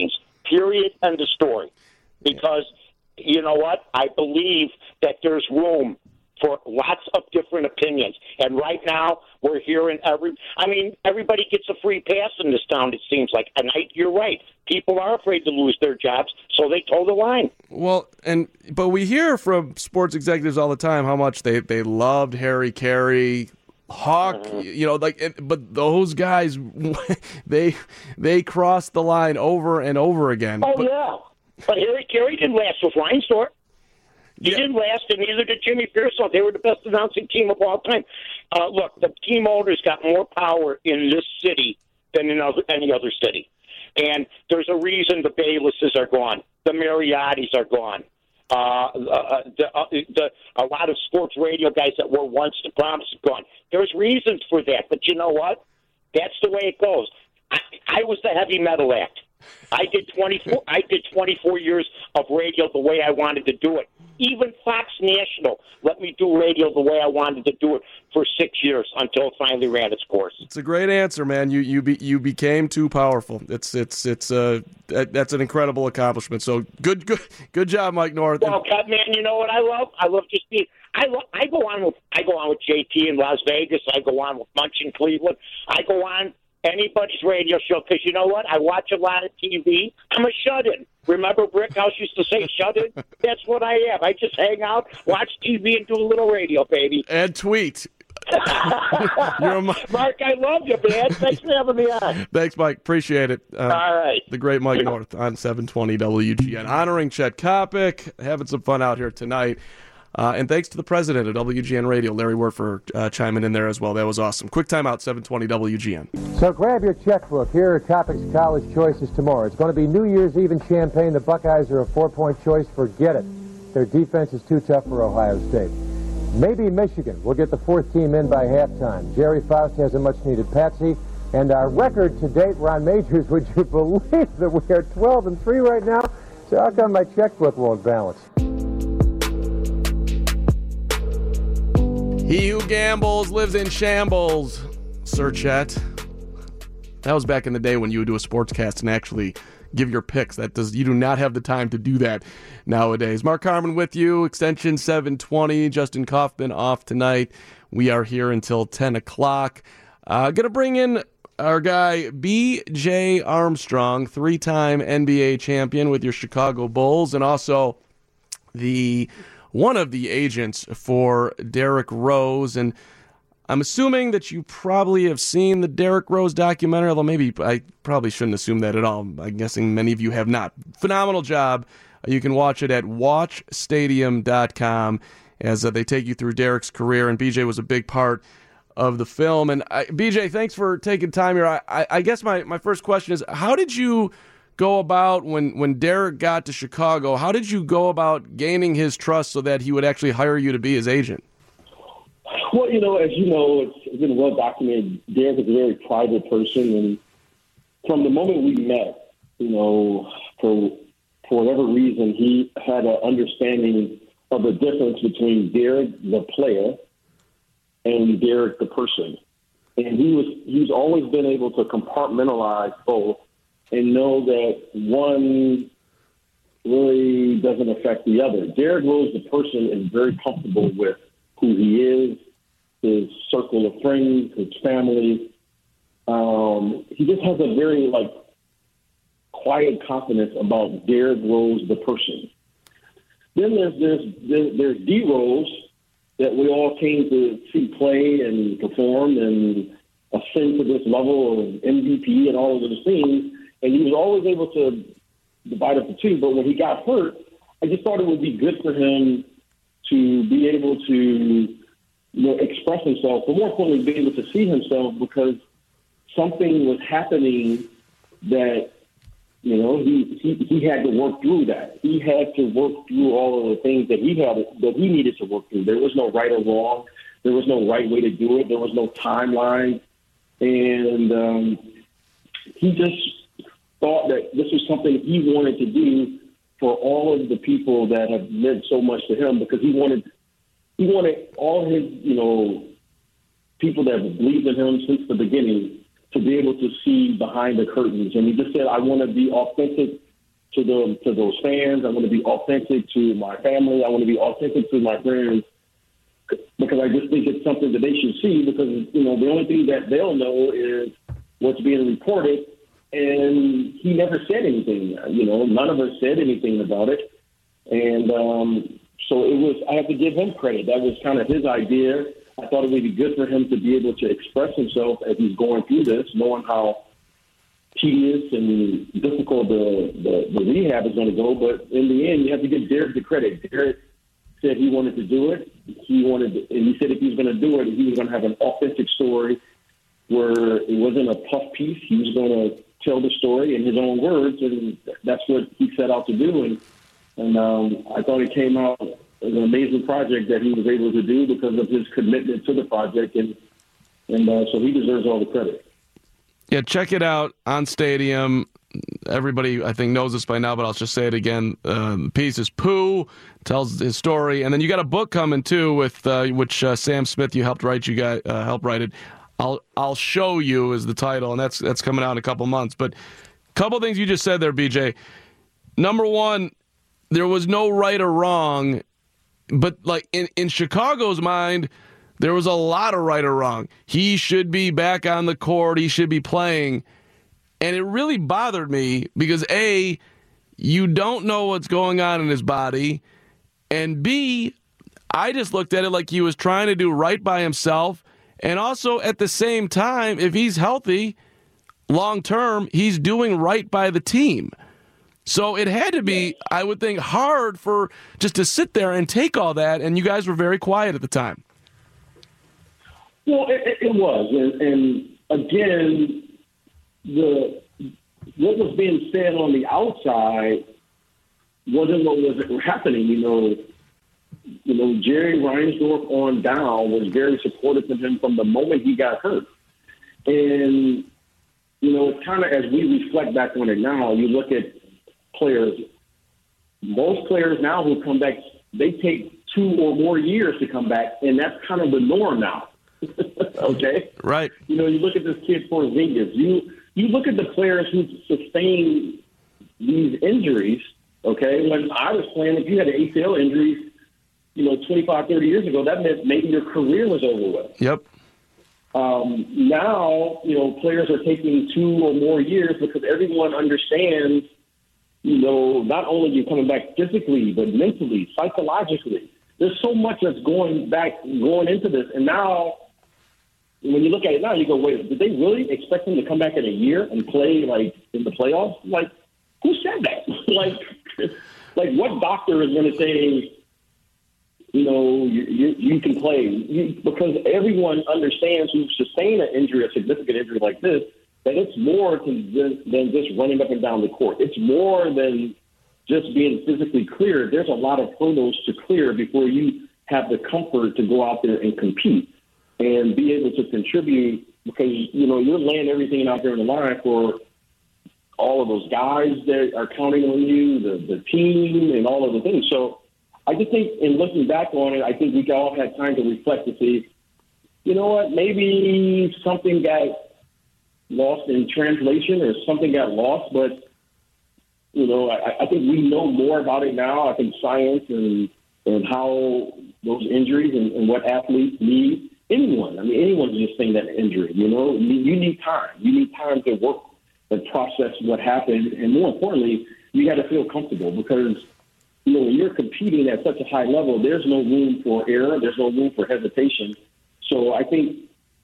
Period. End of story. Because, you know what? I believe that there's room for lots of different opinions. And right now, we're hearing every, I mean, everybody gets a free pass in this town, it seems like. And I, you're right. People are afraid to lose their jobs, so they toe the line. Well, and but we hear from sports executives all the time how much they, they loved Harry Carey, Hawk, mm-hmm. you know, like, but those guys, they they crossed the line over and over again. Oh, but, yeah. But Harry Carey didn't last with Reinsdorf. He yeah. didn't last, and neither did Jimmy Pearson. They were the best announcing team of all time. Uh, look, the team owners got more power in this city than in other, any other city. And there's a reason the Baylesses are gone. The Mariottis are gone. Uh, uh, the, uh, the, a lot of sports radio guys that were once the promise are gone. There's reasons for that, but you know what? That's the way it goes. I, I was the heavy metal act. I did twenty-four. I did twenty-four years of radio the way I wanted to do it. Even Fox National let me do radio the way I wanted to do it for six years until it finally ran its course. It's a great answer, man. You you be, you became too powerful. It's it's it's uh that, that's an incredible accomplishment. So good good good job, Mike North. Well, man, you know what I love? I love just being. I I go on with I go on with J T in Las Vegas. I go on with Munch in Cleveland. I go on anybody's radio show because you know what? I watch a lot of T V. I'm a shut-in. Remember Brickhouse used to say shut-in? That's what I am. I just hang out, watch T V, and do a little radio, baby. And tweet. You're a... Mark, I love you, man. Thanks for having me on. Thanks, Mike. Appreciate it. Uh, All right. The great Mike North on seven twenty W G N. Honoring Chet Kopic. Having some fun out here tonight. Uh, and thanks to the president of W G N Radio, Larry Wert, for uh, chiming in there as well. That was awesome. Quick timeout, seven twenty W G N. So grab your checkbook. Here are Kopic's college choices tomorrow. It's going to be New Year's Eve in Champaign. The Buckeyes are a four-point choice. Forget it. Their defense is too tough for Ohio State. Maybe Michigan will get the fourth team in by halftime. Jerry Faust has a much-needed patsy. And our record to date, Ron Majors, would you believe that we are twelve and three right now? So how come my checkbook won't balance? He who gambles lives in shambles, Sir Chet. That was back in the day when you would do a sportscast and actually give your picks. That does you do not have the time to do that nowadays. Mark Carman with you, extension seven twenty. Justin Kaufman off tonight. We are here until ten o'clock. Uh, gonna bring in our guy B J Armstrong, three-time N B A champion with your Chicago Bulls, and also the one of the agents for Derrick Rose. And I'm assuming that you probably have seen the Derrick Rose documentary, although maybe I probably shouldn't assume that at all. I'm guessing many of you have not. Phenomenal job. You can watch it at watch stadium dot com as uh, they take you through Derrick's career, and B J was a big part of the film. And I, B J, thanks for taking time here. I, I, I guess my, my first question is, how did you go about when, when Derrick got to Chicago? How did you go about gaining his trust so that he would actually hire you to be his agent? Well, you know, as you know, it's, it's been well documented. Derrick is a very private person, and from the moment we met, you know, for for whatever reason, he had an understanding of the difference between Derrick, the player, and Derrick, the person. And he was he's always been able to compartmentalize both and know that one really doesn't affect the other. Derrick Rose, the person, is very comfortable with who he is, his circle of friends, his family. Um, he just has a very, like, quiet confidence about Derrick Rose, the person. Then there's there's there's, there's D Rose that we all came to see play and perform and ascend to this level of M V P and all of those things. And he was always able to divide up the two. But when he got hurt, I just thought it would be good for him to be able to, you know, express himself, but more importantly, be able to see himself, because something was happening that, you know, he, he, he had to work through that. He had to work through all of the things that he had that he needed to work through. There was no right or wrong. There was no right way to do it. There was no timeline. And um, he just thought that this was something he wanted to do for all of the people that have meant so much to him, because he wanted he wanted all his, you know, people that have believed in him since the beginning to be able to see behind the curtains. And he just said, I want to be authentic to the to those fans. I want to be authentic to my family. I want to be authentic to my friends, because I just think it's something that they should see, because, you know, the only thing that they'll know is what's being reported. And he never said anything. You know, none of us said anything about it. And um, so it was, I have to give him credit. That was kind of his idea. I thought it would be good for him to be able to express himself as he's going through this, knowing how tedious and difficult the, the, the rehab is going to go. But in the end, you have to give Derek the credit. Derek said he wanted to do it. He wanted, to, and he said if he was going to do it, he was going to have an authentic story where it wasn't a puff piece. He was going to tell the story in his own words, and that's what he set out to do. And and um, I thought it came out as an amazing project that he was able to do because of his commitment to the project, and and uh, so he deserves all the credit. Yeah, check it out on Stadium. Everybody, I think, knows this by now, but I'll just say it again. Uh, the piece is Pooh, tells his story, and then you got a book coming too, with uh, which uh, Sam Smith, you helped write. You guys uh, helped write it. I'll I'll show you is the title, and that's that's coming out in a couple months. But a couple things you just said there, B J. Number one, there was no right or wrong, but like in, in Chicago's mind, there was a lot of right or wrong. He should be back on the court. He should be playing. And it really bothered me because, A, you don't know what's going on in his body, and B, I just looked at it like he was trying to do right by himself. And also, at the same time, if he's healthy, long-term, he's doing right by the team. So it had to be, I would think, hard for just to sit there and take all that, and you guys were very quiet at the time. Well, it, it was. And, and again, the what was being said on the outside wasn't what was happening, you know. You know, Jerry Reinsdorf on down was very supportive of him from the moment he got hurt. And, you know, it's kind of, as we reflect back on it now, you look at players, most players now who come back, they take two or more years to come back, and that's kind of the norm now. Okay? Right. You know, you look at this kid Porzingis. You, you look at the players who sustain these injuries, okay? When I was playing, if you had an A C L injury, you know, twenty-five, thirty years ago, that meant maybe your career was over with. Yep. Um, now, you know, players are taking two or more years because everyone understands, you know, not only you're coming back physically, but mentally, psychologically. There's so much that's going back, going into this. And now, when you look at it now, you go, wait, did they really expect him to come back in a year and play, like, in the playoffs? Like, who said that? like, like, what doctor is going to say, you know, you, you, you can play? You, because everyone understands who sustained an injury, a significant injury like this, that it's more to, than just running up and down the court. It's more than just being physically clear. There's a lot of hurdles to clear before you have the comfort to go out there and compete and be able to contribute, because, you know, you're laying everything out there in the line for all of those guys that are counting on you, the, the team, and all of the things. So I just think in looking back on it, I think we all had time to reflect to see, you know what, maybe something got lost in translation or something got lost, but, you know, I, I think we know more about it now. I think science and, and how those injuries and, and what athletes need, anyone, I mean, anyone can sustain that injury, you know. You need time. You need time to work and process what happened, and more importantly, you got to feel comfortable because, you know, when you're competing at such a high level, there's no room for error. There's no room for hesitation. So I think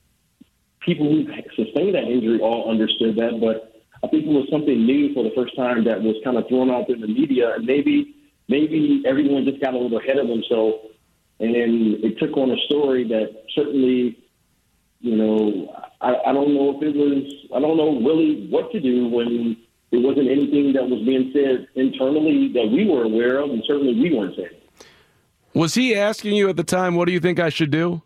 people who sustained that injury all understood that, but I think it was something new for the first time that was kind of thrown out there in the media, and maybe maybe everyone just got a little ahead of themselves, and then it took on a story that certainly, you know, I, I don't know if it was, I don't know really what to do when it wasn't anything that was being said internally that we were aware of, and certainly we weren't saying. Was he asking you at the time, what do you think I should do?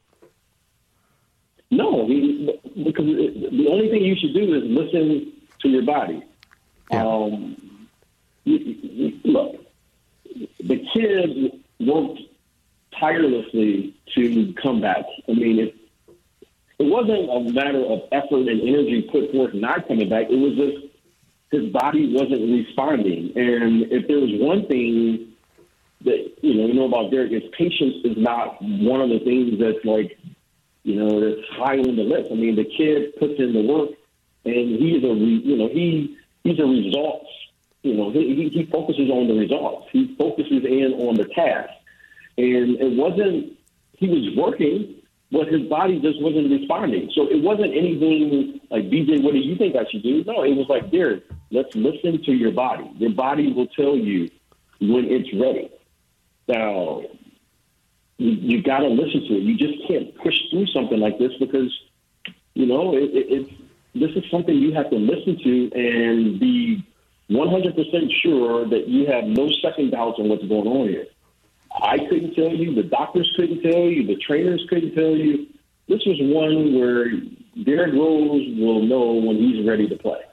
No, he, because the only thing you should do is listen to your body. Yeah. Um, you, you, look, the kid worked tirelessly to come back. I mean, it, it wasn't a matter of effort and energy put forth not coming back. It was just his body wasn't responding. And if there was one thing that, you know, you know about Derek, is patience is not one of the things that's like, you know, that's high on the list. I mean, the kid puts in the work, and he's a, re, you know, he he's a results. You know, he he focuses on the results. He focuses in on the task, and it wasn't. He was working, but his body just wasn't responding. So it wasn't anything like, B J, what do you think I should do? No, it was like, Derek, let's listen to your body. Your body will tell you when it's ready. Now, you, you got to listen to it. You just can't push through something like this because, you know, it, it, it's this is something you have to listen to and be one hundred percent sure that you have no second doubts on what's going on here. I couldn't tell you, the doctors couldn't tell you, the trainers couldn't tell you. This was one where Derrick Rose will know when he's ready to play.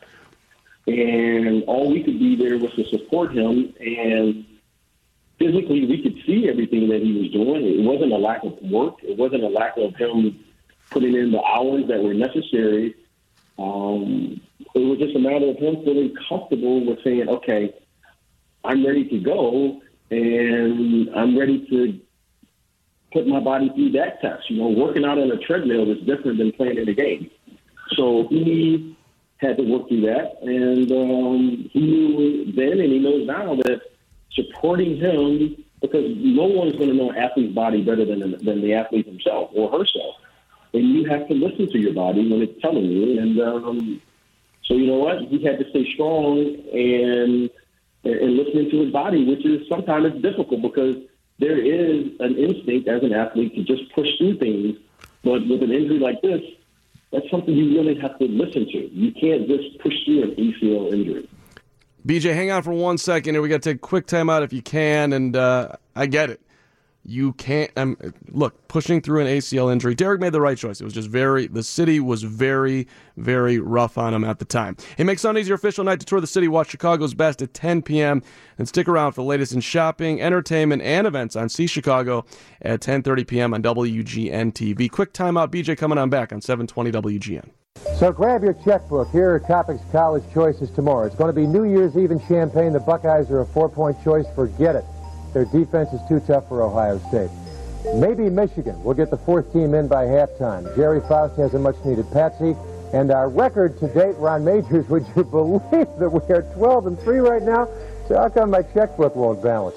And all we could be there was to support him, and physically we could see everything that he was doing. It wasn't a lack of work. It wasn't a lack of him putting in the hours that were necessary. Um, it was just a matter of him feeling comfortable with saying, okay, I'm ready to go, and I'm ready to put my body through that test. You know, working out on a treadmill is different than playing in a game. So he had to work through that, and um, he knew then and he knows now that supporting him, because no one's going to know an athlete's body better than, than the athlete himself or herself. And you have to listen to your body when it's telling you. And um, so you know what? He had to stay strong and and listening to his body, which is sometimes it's difficult because there is an instinct as an athlete to just push through things. But with an injury like this, that's something you really have to listen to. You can't just push through an A C L injury. B J, hang on for one second here. We got to take a quick time out if you can, and uh, I get it. You can't um, look pushing through an A C L injury. Derek made the right choice. It was just very the city was very, very rough on him at the time. Hey, make Sundays your official night to tour the city. Watch Chicago's best at ten p.m. and stick around for the latest in shopping, entertainment, and events on See Chicago at ten thirty p.m. on W G N T V. Quick timeout. B J coming on back on seven twenty W G N. So grab your checkbook. Here are Topics College choices tomorrow. It's going to be New Year's Eve in Champaign. The Buckeyes are a four-point choice. Forget it. Their defense is too tough for Ohio State. Maybe Michigan will get the fourth team in by halftime. Jerry Faust has a much-needed patsy. And our record to date, Ron Majors, would you believe that we are twelve and three right now? So how come my checkbook won't balance?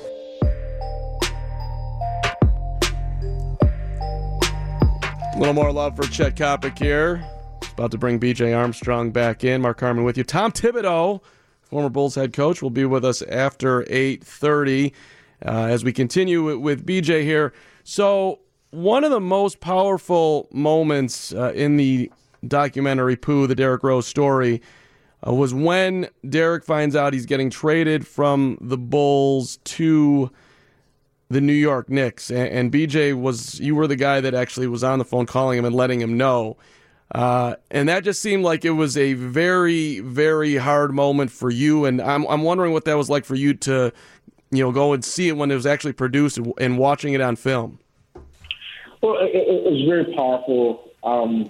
A little more love for Chet Kopic here. About to bring B J Armstrong back in. Mark Harmon with you. Tom Thibodeau, former Bulls head coach, will be with us after eight thirty uh, as we continue with B J here. So one of the most powerful moments uh, in the documentary Pooh, the Derrick Rose story, uh, was when Derrick finds out he's getting traded from the Bulls to the New York Knicks. And, and B J, was you were the guy that actually was on the phone calling him and letting him know. Uh, and that just seemed like it was a very, very hard moment for you. And I'm I'm wondering what that was like for you to, you know, go and see it when it was actually produced and, and watching it on film. Well, it, it was very powerful. Um,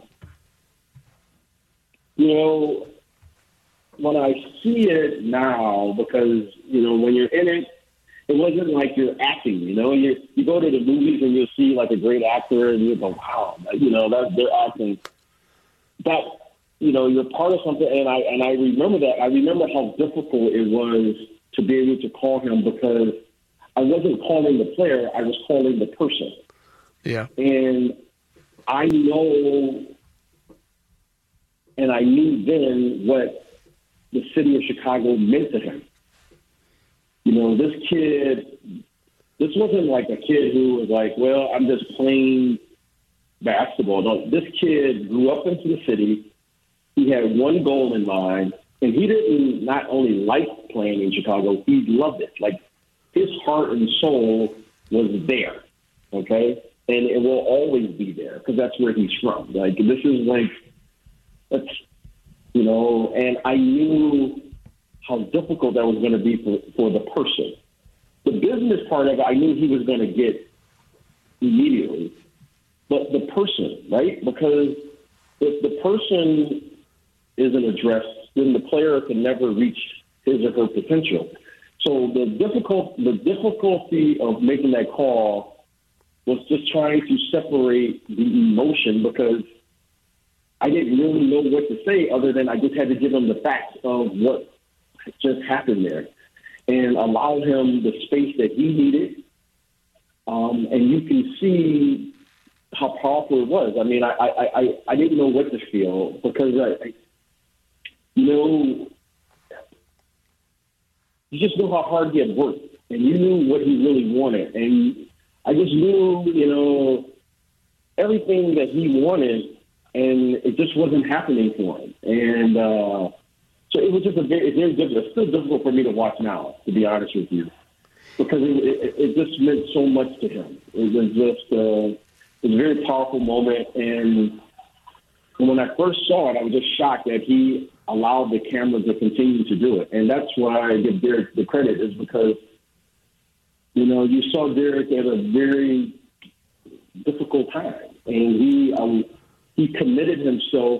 you know, when I see it now, because, you know, when you're in it, it wasn't like you're acting, you know. You you go to the movies and you'll see like a great actor and you go, wow, you know, that they're acting. But, you know, you're part of something, and I and I remember that. I remember how difficult it was to be able to call him because I wasn't calling the player, I was calling the person. Yeah. And I know, and I knew then what the city of Chicago meant to him. You know, this kid, this wasn't like a kid who was like, well, I'm just playing basketball. No, this kid grew up into the city. He had one goal in mind, and he didn't not only like playing in Chicago, he loved it. Like, his heart and soul was there, okay? And it will always be there because that's where he's from. Like, this is like, that's, you know, and I knew how difficult that was going to be for, for the person. The business part of it, I knew he was going to get immediately. But the person, right? Because if the person isn't addressed then the player can never reach his or her potential. So the difficult the difficulty of making that call was just trying to separate the emotion, because I didn't really know what to say other than I just had to give him the facts of what just happened there and allow him the space that he needed. Um, and you can see how powerful it was. I mean, I, I, I, I didn't know what to feel, because, I, I, you know, you just know how hard he had worked, and you knew what he really wanted. And I just knew, you know, everything that he wanted, and it just wasn't happening for him. And uh, so it was just a very, very difficult. It's still difficult for me to watch now, to be honest with you, because it, it, it just meant so much to him. It was just uh, it was a very powerful moment. And when I first saw it, I was just shocked that he allowed the camera to continue to do it. And that's why I give Derek the credit, is because, you know, you saw Derek at a very difficult time, and he um, he committed himself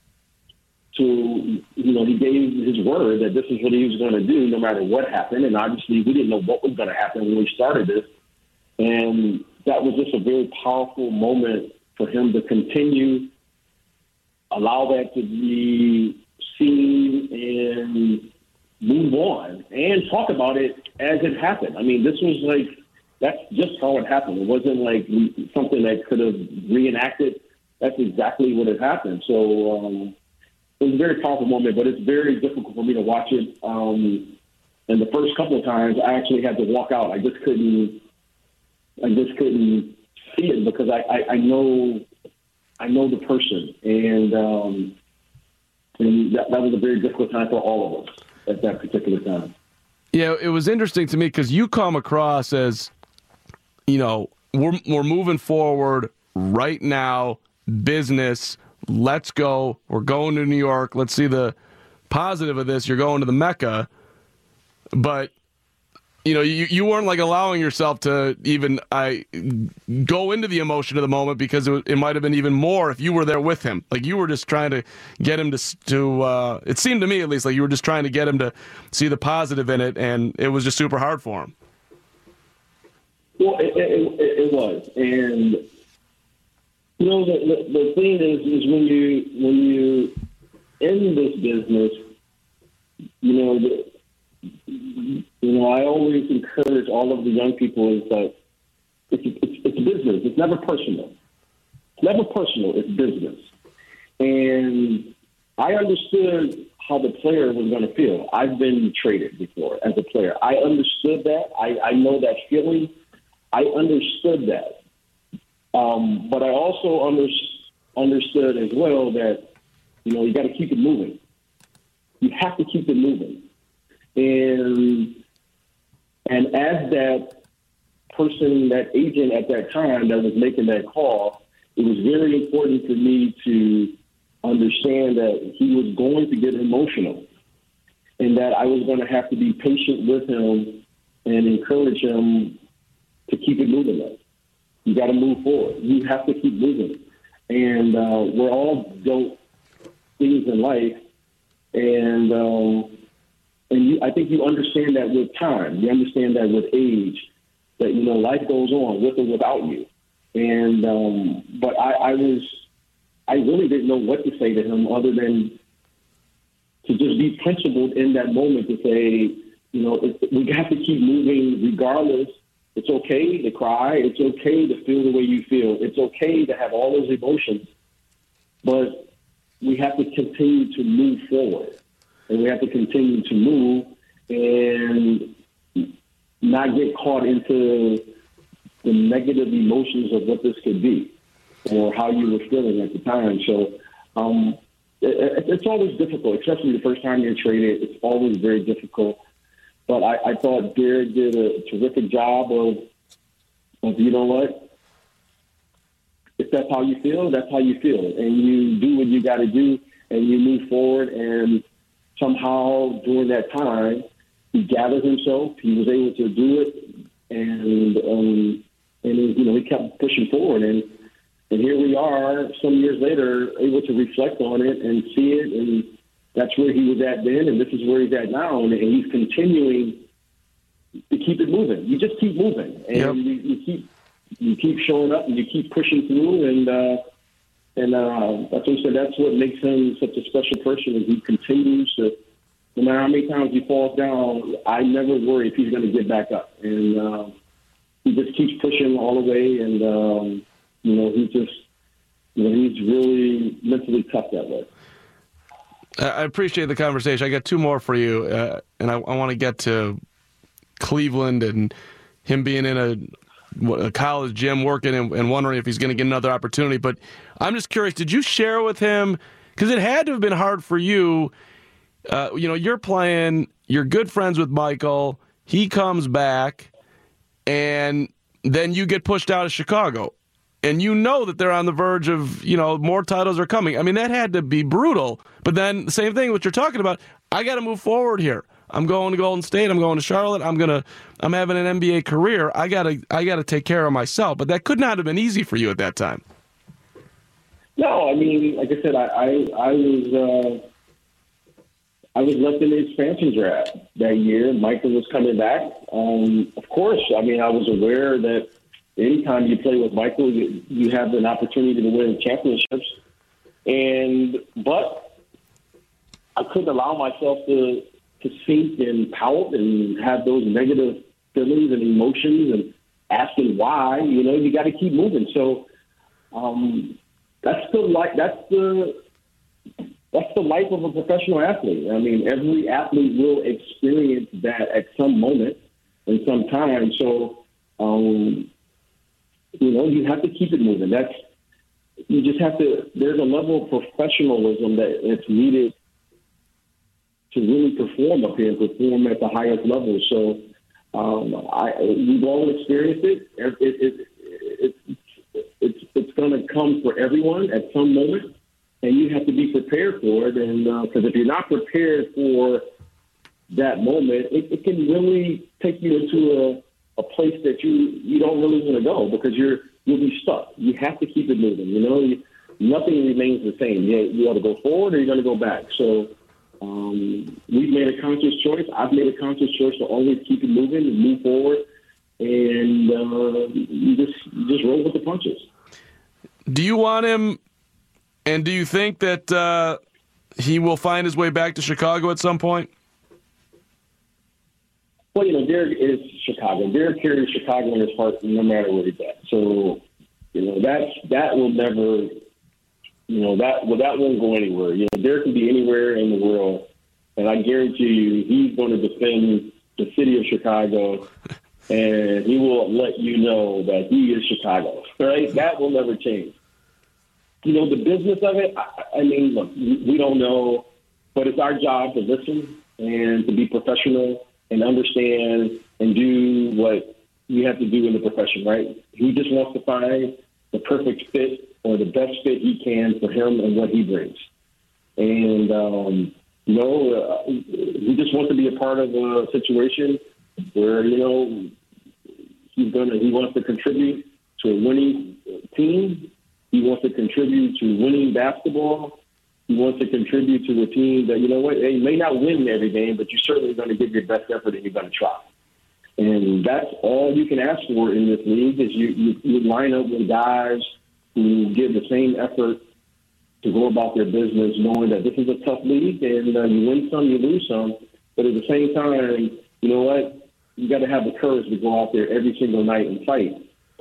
to, you know, he gave his word that this is what he was going to do no matter what happened. And obviously we didn't know what was going to happen when we started this. And that was just a very powerful moment for him to continue, allow that to be seen, and move on and talk about it as it happened. I mean, this was like, that's just how it happened. It wasn't like something that could have reenacted. That's exactly what had happened. So um, it was a very powerful moment, but it's very difficult for me to watch it. Um, and the first couple of times I actually had to walk out. I just couldn't, I just couldn't see it, because I, I, I know, I know the person. And, um, and that, that was a very difficult time for all of us at that particular time. Yeah, it was interesting to me because you come across as, you know, we're we're moving forward right now, business, let's go. We're going to New York. Let's see the positive of this. You're going to the Mecca. But, you know, you, you weren't like allowing yourself to even I go into the emotion of the moment, because it, it might have been even more if you were there with him. Like you were just trying to get him to, to uh, it seemed to me at least like you were just trying to get him to see the positive in it, and it was just super hard for him. Well, it, it, it was. And, you know, the, the, the thing is, is when you, when you in this business, you know, the, you know, I always encourage all of the young people is that it's, it's, it's business. It's never personal. It's never personal. It's business. And I understood how the player was going to feel. I've been traded before as a player. I understood that. I, I know that feeling. I understood that. Um, but I also under, understood as well that, you know, you got to keep it moving. You have to keep it moving. And and as that person, that agent at that time that was making that call, it was very important for me to understand that he was going to get emotional, and that I was going to have to be patient with him and encourage him to keep it moving. Up. You got to move forward. You have to keep moving. And uh, we're all dealt things in life, and um, And you, I think you understand that with time. You understand that with age, that, you know, life goes on with or without you. And um, but I, I was, I really didn't know what to say to him other than to just be principled in that moment to say, you know, it, we have to keep moving regardless. It's okay to cry. It's okay to feel the way you feel. It's okay to have all those emotions, but we have to continue to move forward. And we have to continue to move and not get caught into the negative emotions of what this could be or how you were feeling at the time. So um, it, it's always difficult, especially the first time you're traded. It's always very difficult. But I, I thought Derek did a terrific job of, of, you know what, if that's how you feel, that's how you feel. And you do what you got to do, and you move forward. And somehow during that time, he gathered himself. He was able to do it, and um, and you know he kept pushing forward. And and here we are, some years later, able to reflect on it and see it, and that's where he was at then, and this is where he's at now, and, and he's continuing to keep it moving. You just keep moving, and yep. you, you keep you keep showing up, and you keep pushing through, and uh, and uh, that's what I said. That's what makes him such a special person, and he continues to. No matter how many times he falls down, I never worry if he's going to get back up, and uh, he just keeps pushing all the way, and um, you know he just. You know, he's really mentally tough that way. I appreciate the conversation. I got two more for you, uh, and I, I want to get to Cleveland and him being in a, a college gym working and, and wondering if he's going to get another opportunity. But I'm just curious, did you share with him, because it had to have been hard for you, uh, you know, you're playing, you're good friends with Michael, he comes back, and then you get pushed out of Chicago. And you know that they're on the verge of, you know, more titles are coming. I mean, that had to be brutal. But then the same thing, what you're talking about, I got to move forward here. I'm going to Golden State. I'm going to Charlotte. I'm gonna. I'm having an N B A career. I gotta. I gotta take care of myself. But that could not have been easy for you at that time. No, I mean, like I said, I I, I was uh, I was left in the expansion draft that year. Michael was coming back. Um, of course, I mean, I was aware that. Anytime you play with Michael, you, you have an opportunity to win championships. And but I couldn't allow myself to to sink and pout and have those negative feelings and emotions and asking why. You know, you got to keep moving. So um, that's the like that's the that's the life of a professional athlete. I mean, every athlete will experience that at some moment and some time. So. Um, You know, you have to keep it moving. That's you just have to. There's a level of professionalism that it's needed to really perform up here and perform at the highest level. So, um, I we've all experienced it. It, it, it, it it's it's going to come for everyone at some moment, and you have to be prepared for it. And because uh, if you're not prepared for that moment, it, it can really take you into a a place that you, you don't really want to go because you're you'll be stuck. You have to keep it moving. You know, you, nothing remains the same. You, you got to go forward or you're going to go back. So um, we've made a conscious choice. I've made a conscious choice to always keep it moving and move forward, and uh, you just you just roll with the punches. Do you want him? And do you think that uh, he will find his way back to Chicago at some point? Well, you know, Derek is Chicago. Derek carries Chicago in his heart no matter where he's at. So, you know, that's, that will never, you know, that well, that won't go anywhere. You know, Derek can be anywhere in the world, and I guarantee you he's going to defend the city of Chicago, and he will let you know that he is Chicago, right? That will never change. You know, the business of it, I, I mean, look, we don't know, but it's our job to listen and to be professional and understand and do what you have to do in the profession, right? He just wants to find the perfect fit or the best fit he can for him and what he brings. And, um, you know, uh, he just wants to be a part of a situation where, you know, he's gonna, he wants to contribute to a winning team. He wants to contribute to winning basketball. He wants to contribute to a team that, you know what, they may not win every game, but you're certainly going to give your best effort and you're going to try. And that's all you can ask for in this league is you, you, you line up with guys who give the same effort to go about their business, knowing that this is a tough league and uh, you win some, you lose some. But at the same time, you know what, you got to have the courage to go out there every single night and fight.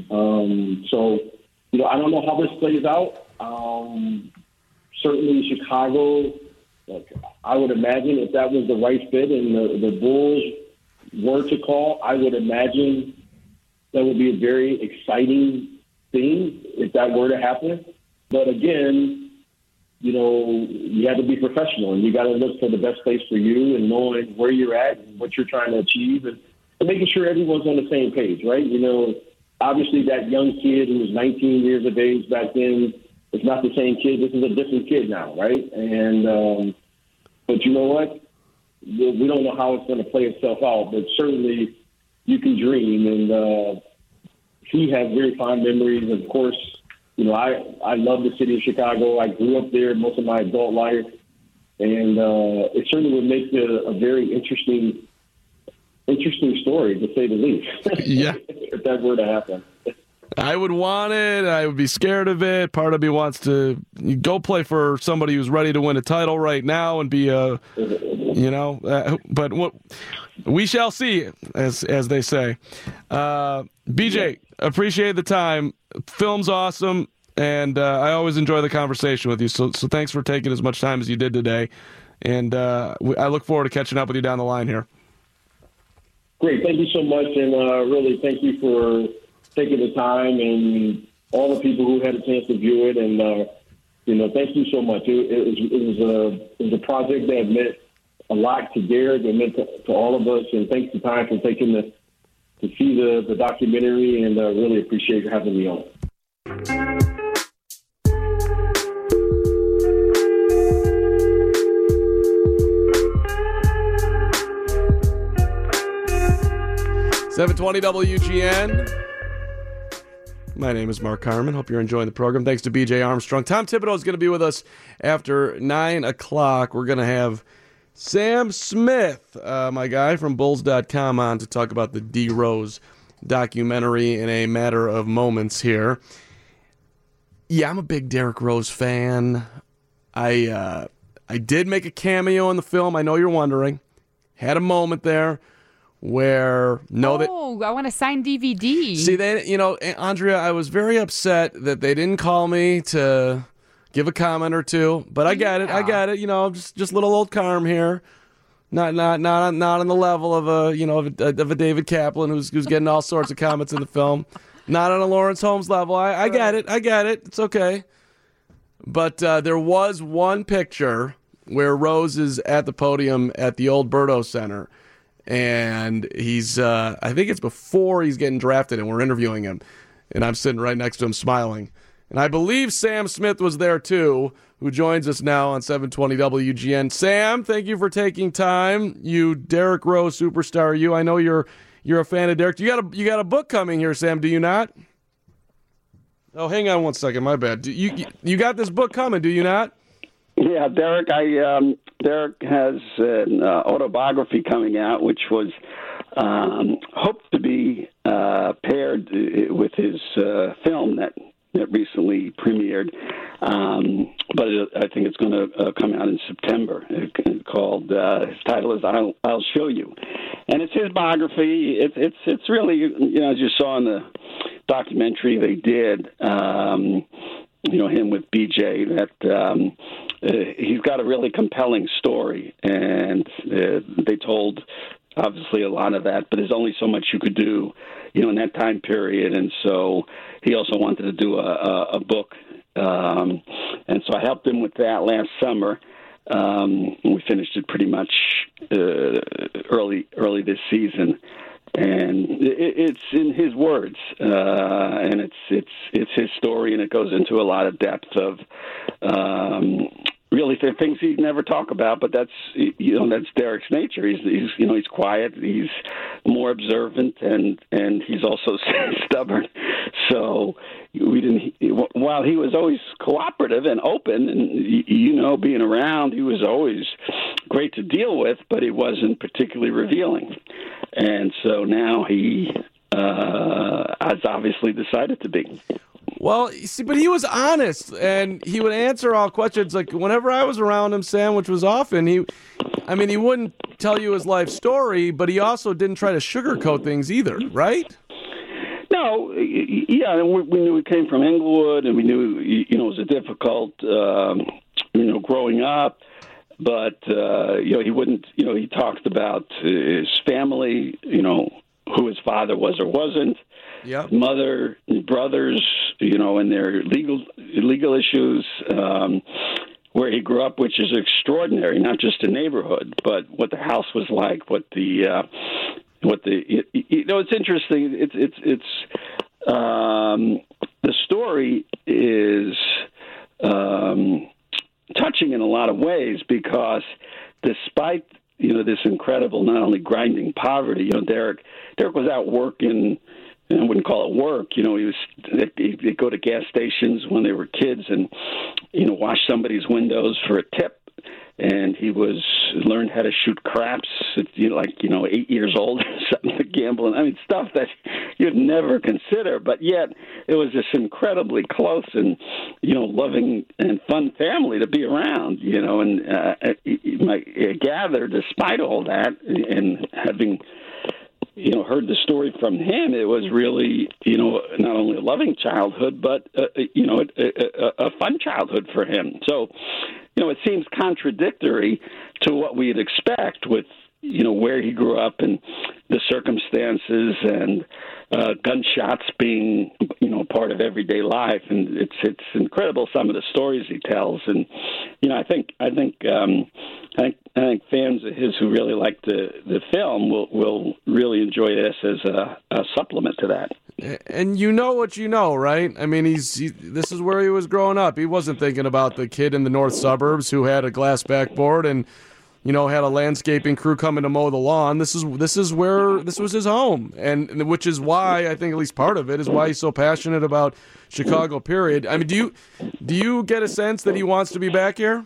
Um, so, you know, I don't know how this plays out. Um, Certainly Chicago, like, I would imagine if that was the right fit and the, the Bulls were to call, I would imagine that would be a very exciting thing if that were to happen. But again, you know, you have to be professional and you got to look for the best place for you and knowing where you're at and what you're trying to achieve and, and making sure everyone's on the same page, right? You know, obviously that young kid who was nineteen years of age back then, it's not the same kid. This is a different kid now, right? And um, but you know what? We don't know how it's going to play itself out, but certainly you can dream. And uh, he has very fond memories. Of course, you know, I, I love the city of Chicago. I grew up there most of my adult life. and uh, it certainly would make it a, a very interesting, interesting story to say the least. Yeah, if that were to happen. I would want it. I would be scared of it. Part of me wants to go play for somebody who's ready to win a title right now and be a, you know. Uh, but what we shall see, as as they say. Uh, B J, appreciate the time. Film's awesome, and uh, I always enjoy the conversation with you. So so thanks for taking as much time as you did today, and uh, I look forward to catching up with you down the line here. Great, thank you so much, and uh, really thank you for taking the time, and all the people who had a chance to view it, and uh, you know, thank you so much. It, it, was, it was a it was a project that meant a lot to Derek, it meant to, to all of us, and thanks to Time for taking the to see the, the documentary, and uh, really appreciate you having me on. seven twenty W G N. My name is Mark Carman. Hope you're enjoying the program. Thanks to B J Armstrong. Tom Thibodeau is going to be with us after nine o'clock. We're going to have Sam Smith, uh, my guy from Bulls dot com, on to talk about the D. Rose documentary in a matter of moments here. Yeah, I'm a big Derrick Rose fan. I uh, I did make a cameo in the film. I know you're wondering. Had a moment there where no, that oh, I want a signed D V D. See, they, you know, Andrea, I was very upset that they didn't call me to give a comment or two, but I got it, I got it. You know, just just little old Carm here, not not not not on the level of a you know of a, of a David Kaplan who's who's getting all sorts of comments in the film, not on a Lawrence Holmes level. I, I got it, I got it. It's okay. But uh, there was one picture where Rose is at the podium at the old Berto Center. And he's, uh, I think it's before he's getting drafted, and we're interviewing him. And I'm sitting right next to him smiling. And I believe Sam Smith was there too, who joins us now on seven twenty W G N. Sam, thank you for taking time. You Derrick Rose superstar, you. I know you're you're a fan of Derrick. You got a you got a book coming here, Sam, do you not? Oh, hang on one second, my bad. Do you you got this book coming, do you not? Yeah, Derrick, I um, Derrick has an uh, autobiography coming out, which was um, hoped to be uh, paired with his uh, film that, that recently premiered, um, but it, I think it's going to uh, come out in September. It, called uh, his title is "I'll I'll Show You," and it's his biography. It's it's it's really, you know, as you saw in the documentary they did. Um, you know, him with B J, that um, uh, he's got a really compelling story, and uh, they told obviously a lot of that, but there's only so much you could do, you know, in that time period, and so he also wanted to do a, a, a book, um, and so I helped him with that last summer. Um, we finished it pretty much uh, early early this season. And it's in his words, uh, and it's it's it's his story, and it goes into a lot of depth of um, really the things he never talk about. But that's you know that's Derrick's nature. He's he's you know he's quiet, he's more observant, and and he's also stubborn. So we didn't. While he was always cooperative and open, and you know being around, he was always great to deal with, but he wasn't particularly revealing. And so now he uh, has obviously decided to be. Well, see, but he was honest, and he would answer all questions. Like whenever I was around him, Sam, which was often, he, I mean, he wouldn't tell you his life story, but he also didn't try to sugarcoat things either, right? No, yeah, we, we knew he came from Inglewood, and we knew, you know, it was a difficult, um, you know, growing up. But, uh, you know, he wouldn't, you know, he talked about his family, you know, who his father was or wasn't, yeah. his mother, his brothers, you know, and their legal legal issues, um, where he grew up, which is extraordinary, not just the neighborhood, but what the house was like, what the, uh, what the, you, you know, it's interesting. It's, it's, it's, um, the story is, um, touching in a lot of ways, because despite, you know, this incredible, not only grinding poverty, you know, Derrick, Derrick was out working, and I wouldn't call it work, you know, he was, he'd go to gas stations when they were kids and, you know, wash somebody's windows for a tip. and he was learned how to shoot craps at, you know, like, you know, eight years old or something, gambling. I mean, stuff that you'd never consider, but yet it was this incredibly close and, you know, loving and fun family to be around, you know, and uh, I gather, despite all that, and having, you know, heard the story from him, it was really, you know, not only a loving childhood, but, uh, you know, a, a, a fun childhood for him. So, you know, it seems contradictory to what we'd expect with, you know, where he grew up and the circumstances and uh, gunshots being, you know, part of everyday life. And it's it's incredible, some of the stories he tells. And, you know, I think I think um, I think I think fans of his who really like the, the film will will really enjoy this as a, a supplement to that. And you know what you know, right? I mean, he's he, this is where he was growing up. He wasn't thinking about the kid in the north suburbs who had a glass backboard and, you know, had a landscaping crew coming to mow the lawn. This is this is where this was his home, and which is why I think at least part of it is why he's so passionate about Chicago. Period. I mean, do you do you get a sense that he wants to be back here?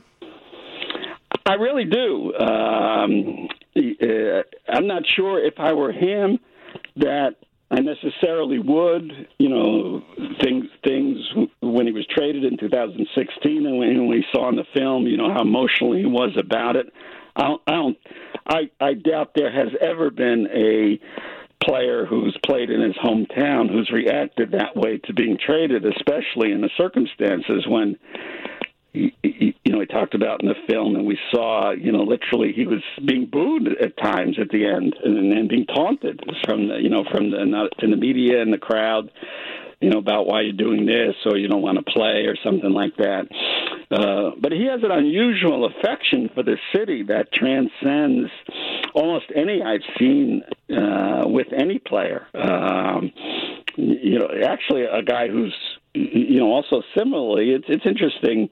I really do. Um, uh, I'm not sure if I were him that I necessarily would, you know, things things when he was traded in two thousand sixteen, and when we saw in the film, you know, how emotional he was about it. I don't, I don't, I, I doubt there has ever been a player who's played in his hometown who's reacted that way to being traded, especially in the circumstances when, he, he, you know, he talked about in the film, and we saw, you know, literally he was being booed at times at the end, and then being taunted from the, you know, from the not in the media and the crowd, you know, about why you're doing this or you don't want to play or something like that. Uh, but he has an unusual affection for the city that transcends almost any I've seen uh, with any player. Um, you know, actually a guy who's, you know, also similarly, it's it's interesting,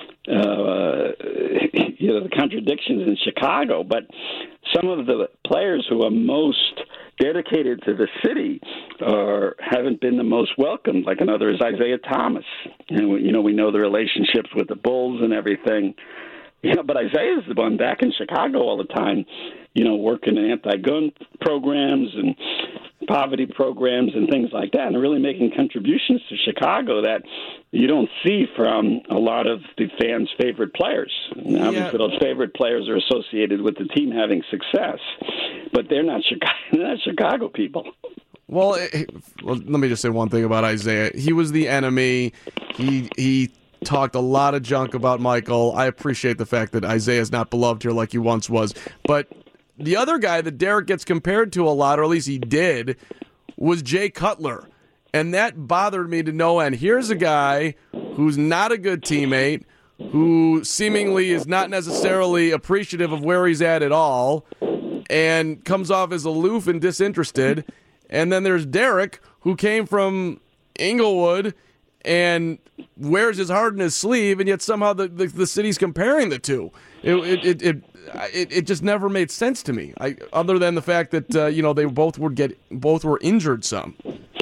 uh, you know, the contradictions in Chicago, but some of the players who are most dedicated to the city or haven't been the most welcomed. Like another is Isaiah Thomas. And, we, you know, we know the relationships with the Bulls and everything. You know, but Isaiah's the one back in Chicago all the time, you know, working in anti-gun programs and poverty programs and things like that, and really making contributions to Chicago that you don't see from a lot of the fans' favorite players. Yeah. Obviously, those favorite players are associated with the team having success, but they're not Chicago, they're not Chicago people. Well, it, well, let me just say one thing about Isaiah. He was the enemy. He he talked a lot of junk about Michael. I appreciate the fact that Isaiah is not beloved here like he once was, but the other guy that Derek gets compared to a lot, or at least he did, was Jay Cutler. And that bothered me to no end. Here's a guy who's not a good teammate, who seemingly is not necessarily appreciative of where he's at at all, and comes off as aloof and disinterested. And then there's Derek, who came from Inglewood and wears his heart in his sleeve, and yet somehow the, the, the city's comparing the two. It it, it it it it just never made sense to me. I, other than the fact that uh, you know they both would get both were injured some.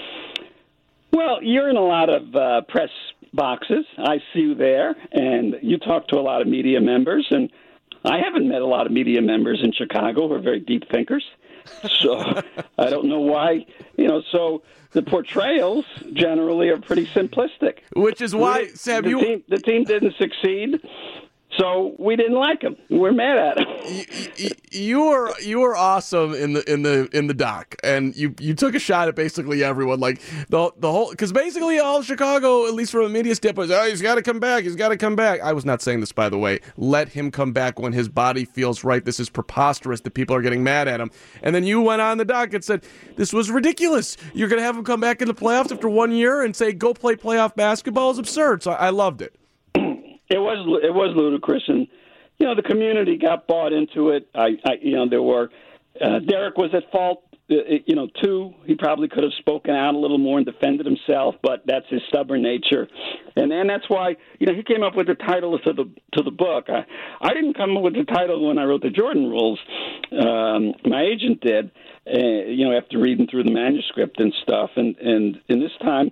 Well, you're in a lot of uh, press boxes. I see you there, and you talk to a lot of media members. And I haven't met a lot of media members in Chicago who are very deep thinkers. So I don't know why, you know, so the portrayals generally are pretty simplistic. Which is why, Sam, the you... Team, the team didn't succeed, so we didn't like him. We're mad at him. You, you were you were awesome in the in the in the doc, and you you took a shot at basically everyone, like the the whole, because basically all Chicago, at least from a media standpoint, was, oh, he's got to come back, he's got to come back. I was not saying this, by the way. Let him come back when his body feels right. This is preposterous that people are getting mad at him. And then you went on the doc and said this was ridiculous. You're going to have him come back in the playoffs after one year and say go play playoff basketball is absurd. So I loved it. It was it was ludicrous, and you know the community got bought into it. I, I you know there were uh, Derek was at fault. Uh, you know, too. He probably could have spoken out a little more and defended himself, but that's his stubborn nature, and and that's why you know he came up with the title to the to the book. I I didn't come up with the title when I wrote the Jordan Rules. Um, my agent did. Uh, you know, after reading through the manuscript and stuff, and and and this time.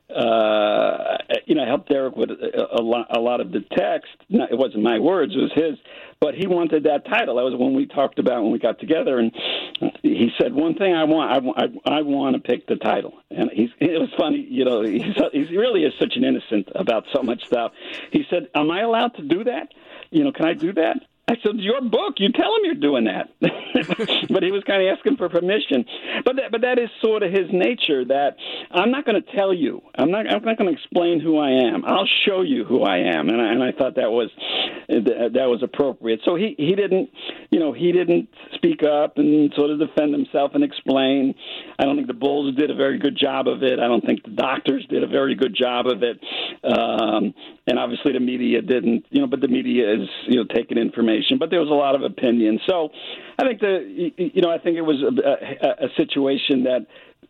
uh, you know, I helped Derek with a, a, lot, a lot of the text. No, it wasn't my words, it was his. But he wanted that title. That was when we talked about when we got together. And he said, one thing I want, I, I, I want to pick the title. And he's, it was funny, you know, he's, he really is such an innocent about so much stuff. He said, am I allowed to do that? You know, can I do that? I said, your book, you tell him you're doing that. But he was kind of asking for permission. But that, but that is sort of his nature, that I'm not going to tell you. I'm not I'm not going to explain who I am. I'll show you who I am. And I, and I thought that was that was appropriate. So he, he didn't, you know, he didn't speak up and sort of defend himself and explain. I don't think the Bulls did a very good job of it. I don't think the doctors did a very good job of it. Um, and obviously the media didn't, you know, but the media is, you know, taking information. But there was a lot of opinion. So I think the, you know, I think it was a, a, a situation that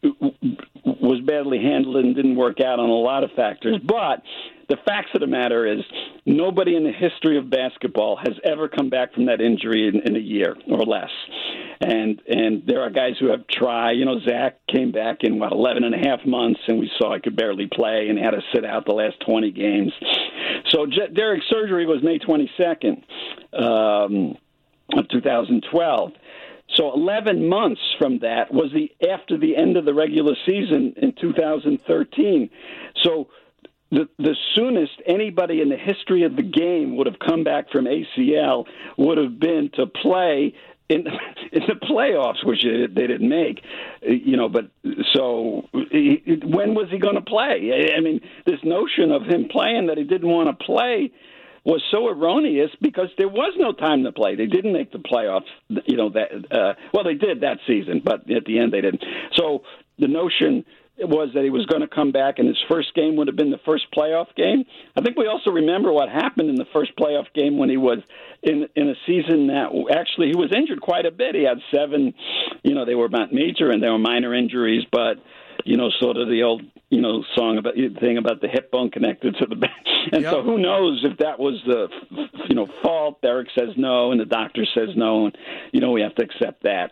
was badly handled and didn't work out on a lot of factors. But the facts of the matter is nobody in the history of basketball has ever come back from that injury in, in a year or less. And and there are guys who have tried. You know, Zach came back in, what, eleven and a half months, and we saw he could barely play and had to sit out the last twenty games. So J- Derek's surgery was May twenty-second um, of two thousand twelve. So eleven months from that was the after the end of the regular season in two thousand thirteen. So the the soonest anybody in the history of the game would have come back from A C L would have been to play in in the playoffs, which they didn't make. You know, but so he, when was he going to play? I mean, this notion of him playing that he didn't want to play was so erroneous because there was no time to play. They didn't make the playoffs, you know, that uh, well, they did that season, but at the end they didn't. So the notion was that he was going to come back and his first game would have been the first playoff game. I think we also remember what happened in the first playoff game when he was in in a season that actually he was injured quite a bit. He had seven, you know, they were not major and they were minor injuries, but you know, sort of the old, you know, song about thing about the hip bone connected to the back. And yep. So who knows if that was the, you know, fault. Derek says no, and the doctor says no, and you know we have to accept that.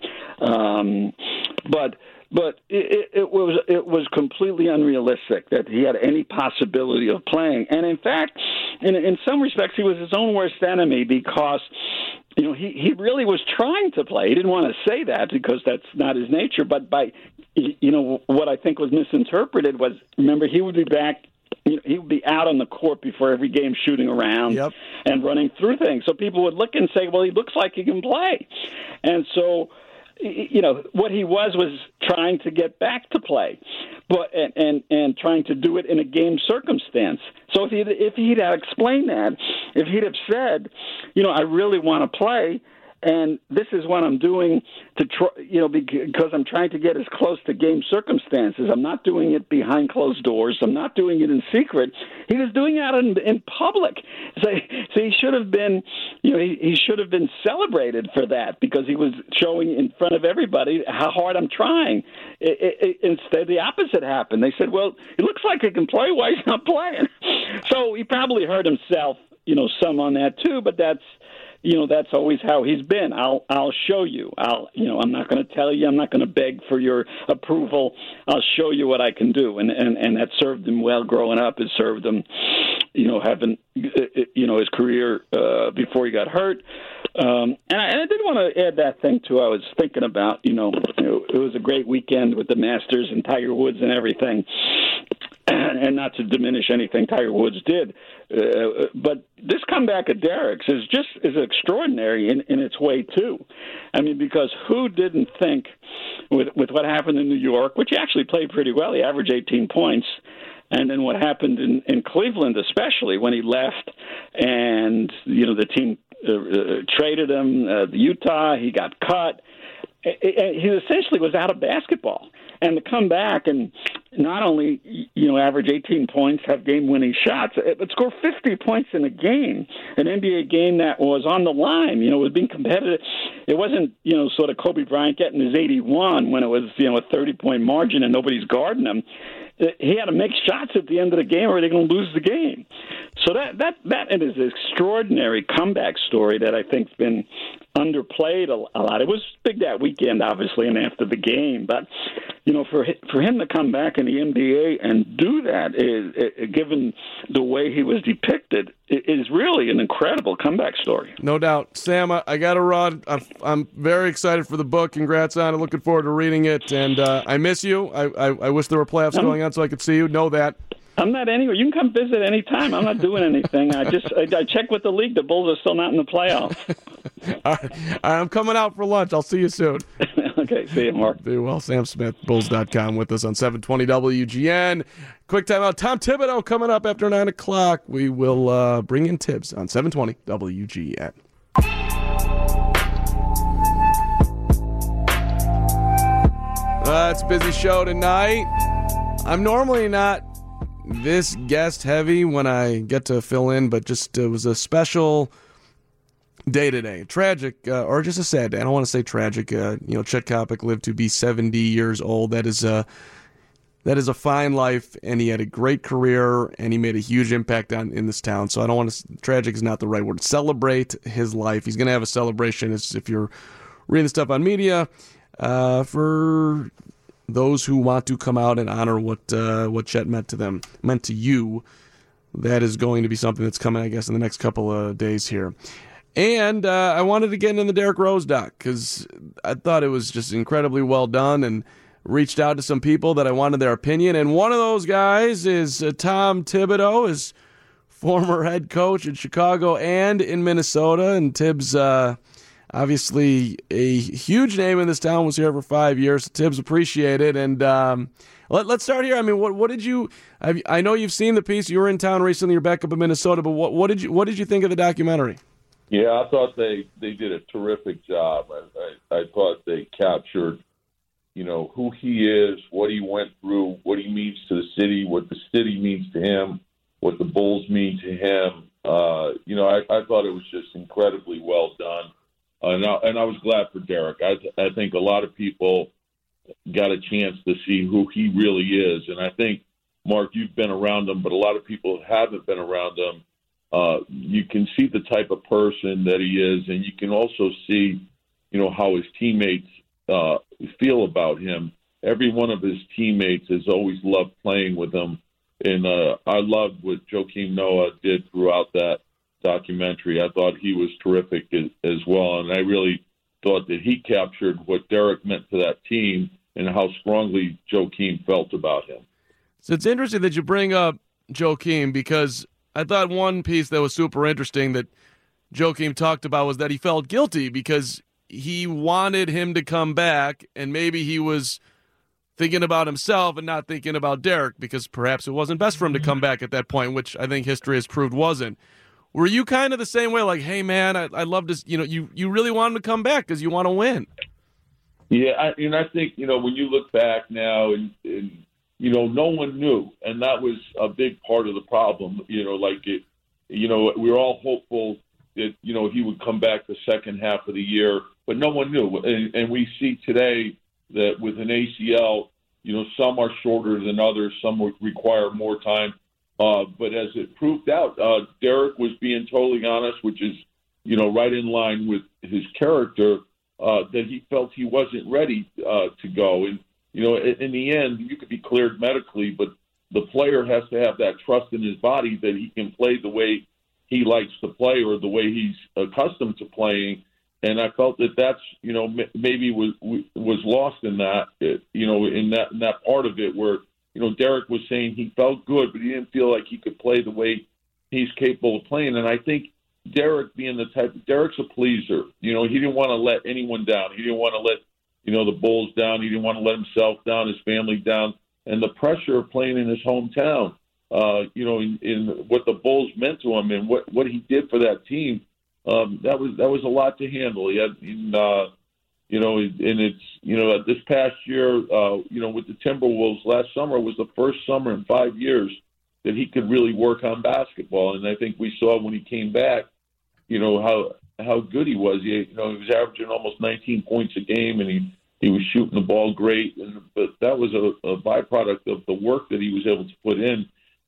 Um, but but it, it was it was completely unrealistic that he had any possibility of playing. And in fact, in in some respects, he was his own worst enemy because, you know, he, he really was trying to play. He didn't want to say that because that's not his nature. But by, you know, what I think was misinterpreted was, remember, he would be back, you know, he would be out on the court before every game shooting around yep. and running through things. So people would look and say, well, he looks like he can play. And so, you know, what he was was trying to get back to play, but and and, and trying to do it in a game circumstance. So if he if he'd have explained that, if he'd have said, you know, I really want to play, and this is what I'm doing to try, you know, because I'm trying to get as close to game circumstances. I'm not doing it behind closed doors. I'm not doing it in secret. He was doing that in, in public. So, so he should have been, you know, he, he should have been celebrated for that because he was showing in front of everybody how hard I'm trying. It, it, it, instead, the opposite happened. They said, well, it looks like he can play. Why he's not playing? So he probably hurt himself, you know, some on that too, but that's, you know, that's always how he's been. I'll I'll show you. I'll you know, I'm not going to tell you. I'm not going to beg for your approval. I'll show you what I can do. And and and that served him well growing up. It served him, you know, having you know his career uh, before he got hurt. Um, and, I, and I did want to add that thing too. I was thinking about, you know, it was a great weekend with the Masters and Tiger Woods and everything. And not to diminish anything Tiger Woods did, uh, but this comeback of Derek's is just is extraordinary in, in its way too. I mean, because who didn't think with with what happened in New York, which he actually played pretty well, he averaged eighteen points, and then what happened in, in Cleveland, especially when he left, and you know the team uh, uh, traded him, uh, the Utah, he got cut. He essentially was out of basketball. And to come back and not only, you know, average eighteen points, have game-winning shots, but score fifty points in a game, an N B A game that was on the line, you know, it was being competitive. It wasn't, you know, sort of Kobe Bryant getting his eighty-one when it was, you know, a thirty-point margin and nobody's guarding him. He had to make shots at the end of the game or they're going to lose the game. So that that that is an extraordinary comeback story that I think's been underplayed a, a lot. It was big that weekend, obviously, and after the game, but you know, for for him to come back in the N B A and do that, is, is, given the way he was depicted, is really an incredible comeback story. No doubt, Sam. I, I got to run. I'm, I'm very excited for the book. Congrats on it. Looking forward to reading it. And uh, I miss you. I, I I wish there were playoffs going on so I could see you. Know that. I'm not anywhere. You can come visit anytime. I'm not doing anything. I just I, I checked with the league. The Bulls are still not in the playoffs. All right. All right, I'm coming out for lunch. I'll see you soon. Okay, see you, Mark. Do well. Sam Smith, Bulls dot com, with us on seven twenty W G N. Quick timeout. Tom Thibodeau coming up after nine o'clock. We will uh, bring in Tibbs on seven twenty W G N. Uh, it's a busy show tonight. I'm normally not this guest heavy when I get to fill in, but just it was a special day today. Tragic, uh, or just a sad day. I don't want to say tragic. Uh, you know, Chet Kopic lived to be seventy years old. That is a that is a fine life, and he had a great career, and he made a huge impact on in this town. So I don't want to. Tragic is not the right word. Celebrate his life. He's going to have a celebration. As if you're reading stuff on media, uh, for those who want to come out and honor what uh, what Chet meant to them, meant to you. That is going to be something that's coming, I guess, in the next couple of days here. And uh, I wanted to get in the Derrick Rose doc because I thought it was just incredibly well done, and reached out to some people that I wanted their opinion. And one of those guys is uh, Tom Thibodeau, his former head coach in Chicago and in Minnesota. And Tibbs, uh, obviously a huge name in this town, was here for five years. So Tibbs, appreciate it. And um, let, let's start here. I mean, what what did you? Have, I know you've seen the piece. You were in town recently. You're back up in Minnesota. But what what did you what did you think of the documentary? Yeah, I thought they, they did a terrific job. I, I, I thought they captured, you know, who he is, what he went through, what he means to the city, what the city means to him, what the Bulls mean to him. Uh, you know, I, I thought it was just incredibly well done. Uh, and, I, and I was glad for Derrick. I, I think a lot of people got a chance to see who he really is. And I think, Mark, you've been around him, but a lot of people haven't been around him. Uh, you can see the type of person that he is, and you can also see, you know, how his teammates uh, feel about him. Every one of his teammates has always loved playing with him, and uh, I loved what Joakim Noah did throughout that documentary. I thought he was terrific as, as well, and I really thought that he captured what Derrick meant to that team and how strongly Joakim felt about him. So it's interesting that you bring up Joakim, because I thought one piece that was super interesting that Joakim talked about was that he felt guilty because he wanted him to come back, and maybe he was thinking about himself and not thinking about Derrick, because perhaps it wasn't best for him to come back at that point, which I think history has proved wasn't. Were you kind of the same way, like, hey, man, I, I love this, you know, you, you really want him to come back because you want to win? Yeah, I, and I think, you know, when you look back now and, and you know, no one knew, and that was a big part of the problem. You know, like it, you know, we were all hopeful that, you know, he would come back the second half of the year, but no one knew. And, and we see today that with an A C L, you know, some are shorter than others, some would require more time. Uh, but as it proved out, uh, Derrick was being totally honest, which is, you know, right in line with his character, uh, that he felt he wasn't ready uh, to go. And, you know, in the end, you could be cleared medically, but the player has to have that trust in his body that he can play the way he likes to play or the way he's accustomed to playing. And I felt that that's, you know, maybe was was lost in that, you know, in that in that part of it where, you know, Derrick was saying he felt good, but he didn't feel like he could play the way he's capable of playing. And I think Derrick being the type, Derrick's a pleaser. You know, he didn't want to let anyone down. He didn't want to let, you know, the Bulls down. He didn't want to let himself down, his family down, and the pressure of playing in his hometown, uh, you know, in, in what the Bulls meant to him and what, what he did for that team, um, that was that was a lot to handle. He had, in, uh, you know, and it's, you know, this past year, uh, you know, with the Timberwolves last summer was the first summer in five years that he could really work on basketball, and I think we saw when he came back, you know, how how good he was. He, you know, he was averaging almost nineteen points a game, and he, he was shooting the ball great. And but that was a, a byproduct of the work that he was able to put in.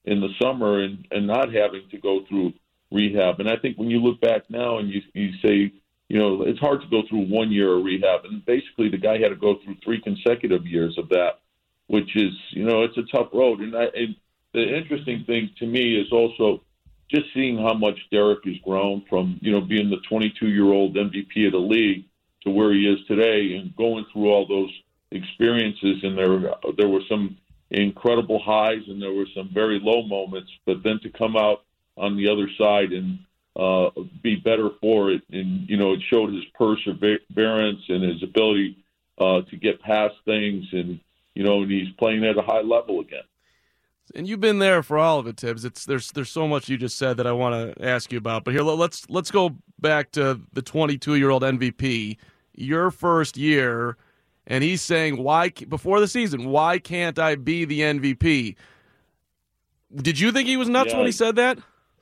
in the summer and, and not having to go through rehab. And I think when you look back now and you you say, you know, it's hard to go through one year of rehab. And basically the guy had to go through three consecutive years of that, which is, you know, it's a tough road. And, I, and the interesting thing to me is also just seeing how much Derek has grown from, you know, being the twenty-two-year-old M V P of the league to where he is today and going through all those experiences. And there, there were some incredible highs and there were some very low moments, but then to come out on the other side and uh, be better for it. And, you know, it showed his perseverance and his ability uh, to get past things. And, you know, and he's playing at a high level again. And you've been there for all of it, Tibbs. It's there's there's so much you just said that I want to ask you about. But here, let's let's go back to the twenty-two-year-old M V P, your first year, and he's saying, "Why before the season? Why can't I be the M V P?" Did you think he was nuts yeah, when he said that?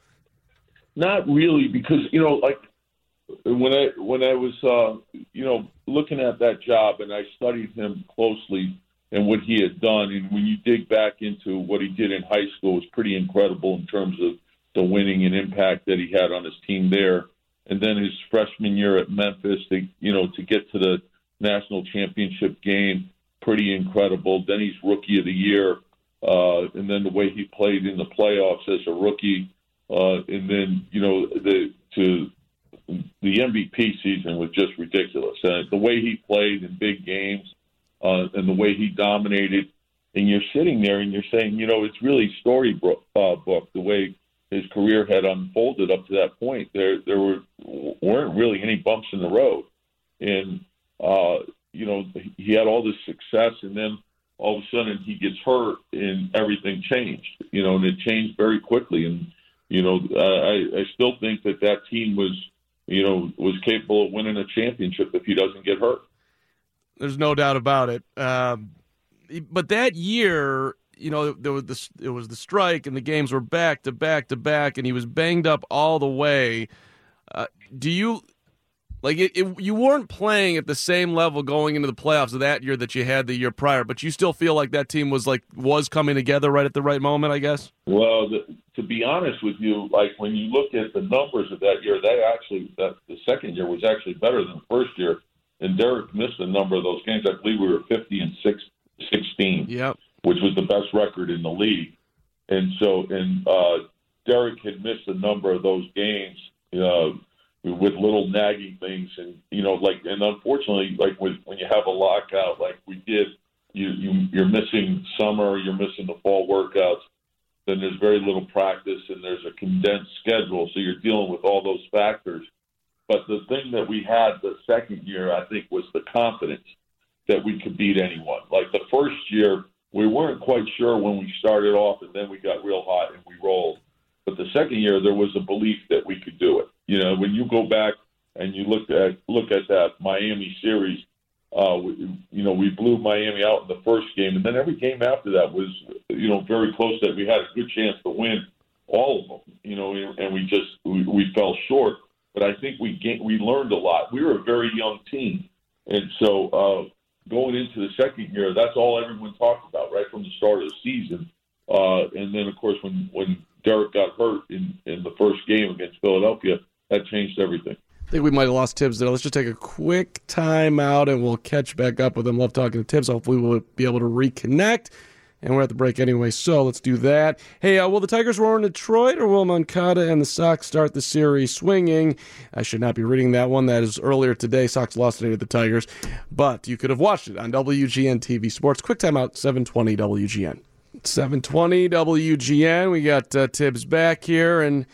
Not really, because you know, like when I when I was uh, you know looking at that job and I studied him closely and what he had done. And when you dig back into what he did in high school, it was pretty incredible in terms of the winning and impact that he had on his team there. And then his freshman year at Memphis, to, you know, to get to the national championship game, pretty incredible. Then he's rookie of the year. Uh, and then the way he played in the playoffs as a rookie. Uh, and then, you know, the to the M V P season was just ridiculous. Uh, the way he played in big games, Uh, and the way he dominated, and you're sitting there and you're saying, you know, it's really storybook uh, book, the way his career had unfolded up to that point. There, there were weren't really any bumps in the road, and uh, you know, he had all this success, and then all of a sudden he gets hurt, and everything changed. You know, and it changed very quickly. And you know, I, I still think that that team was, you know, was capable of winning a championship if he doesn't get hurt. There's no doubt about it. Um, but that year, you know, there was the it was the strike, and the games were back to back to back, and he was banged up all the way. Uh, do you like it, it? You weren't playing at the same level going into the playoffs of that year that you had the year prior, but you still feel like that team was like was coming together right at the right moment, I guess. Well, the, to be honest with you, like when you look at the numbers of that year, they actually that the second year was actually better than the first year. And Derek missed a number of those games. I believe we were fifty and six, sixteen, yep. which was the best record in the league. And so, and uh, Derek had missed a number of those games uh, with little nagging things, and you know, like, and unfortunately, like with, when you have a lockout, like we did, you, you you're missing summer, you're missing the fall workouts. Then there's very little practice, and there's a condensed schedule, so you're dealing with all those factors. But the thing that we had the second year, I think, was the confidence that we could beat anyone. Like the first year, we weren't quite sure when we started off, and then we got real hot and we rolled. But the second year, there was a belief that we could do it. You know, when you go back and you look at look at that Miami series, uh, we, you know, we blew Miami out in the first game, and then every game after that was, you know, very close that we had a good chance to win all of them. You know, and we just we, we fell short. But I think we gained, we learned a lot. We were a very young team. And so uh, going into the second year, that's all everyone talked about right from the start of the season. Uh, and then, of course, when, when Derek got hurt in, in the first game against Philadelphia, that changed everything. I think we might have lost Tibbs there. Let's just take a quick time out, and we'll catch back up with him. Love talking to Tibbs. Hopefully we'll be able to reconnect. And we're at the break anyway, so let's do that. Hey, uh, will the Tigers roar in Detroit, or will Moncada and the Sox start the series swinging? I should not be reading that one. That is earlier today. Sox lost today to the Tigers. But you could have watched it on W G N T V Sports. Quick timeout, seven twenty W G N. seven twenty W G N. We got uh, Tibbs back here. And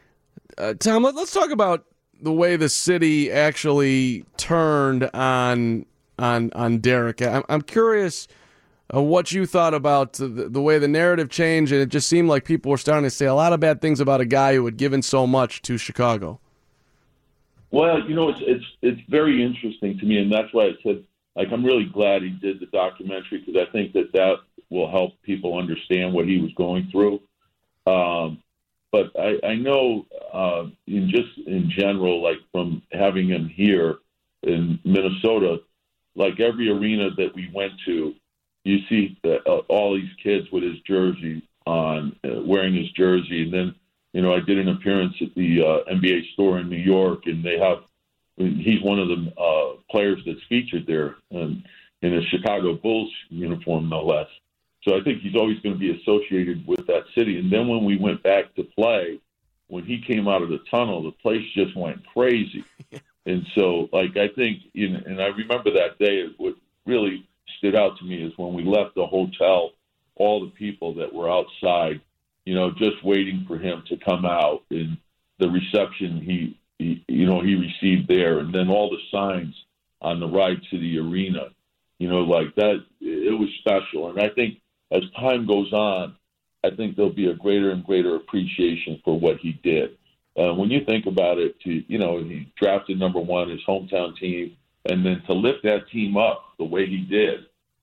uh, Tom, let, let's talk about the way the city actually turned on on, on Derek. I'm, I'm curious... Uh, what you thought about the, the way the narrative changed, and it just seemed like people were starting to say a lot of bad things about a guy who had given so much to Chicago. Well, you know, it's it's it's very interesting to me, and that's why I said, like, I'm really glad he did the documentary, because I think that that will help people understand what he was going through. Um, but I, I know, uh, in just in general, like from having him here in Minnesota, like every arena that we went to, you see the, uh, all these kids with his jersey on uh, wearing his jersey. And then, you know, I did an appearance at the uh, N B A store in New York, and they have he's one of the uh, players that's featured there um, in a Chicago Bulls uniform, no less. So I think he's always going to be associated with that city. And then when we went back to play, when he came out of the tunnel, the place just went crazy. And so, like, I think, you know, and I remember that day, what really stood out to me is when we left the hotel, all the people that were outside, you know, just waiting for him to come out, and the reception he, he you know, he received there, and then all the signs on the ride to the arena, you know, like that, it was special. And I think as time goes on, I think there'll be a greater and greater appreciation for what he did. Uh, when you think about it, to you know, he drafted number one, his hometown team, and then to lift that team up the way he did,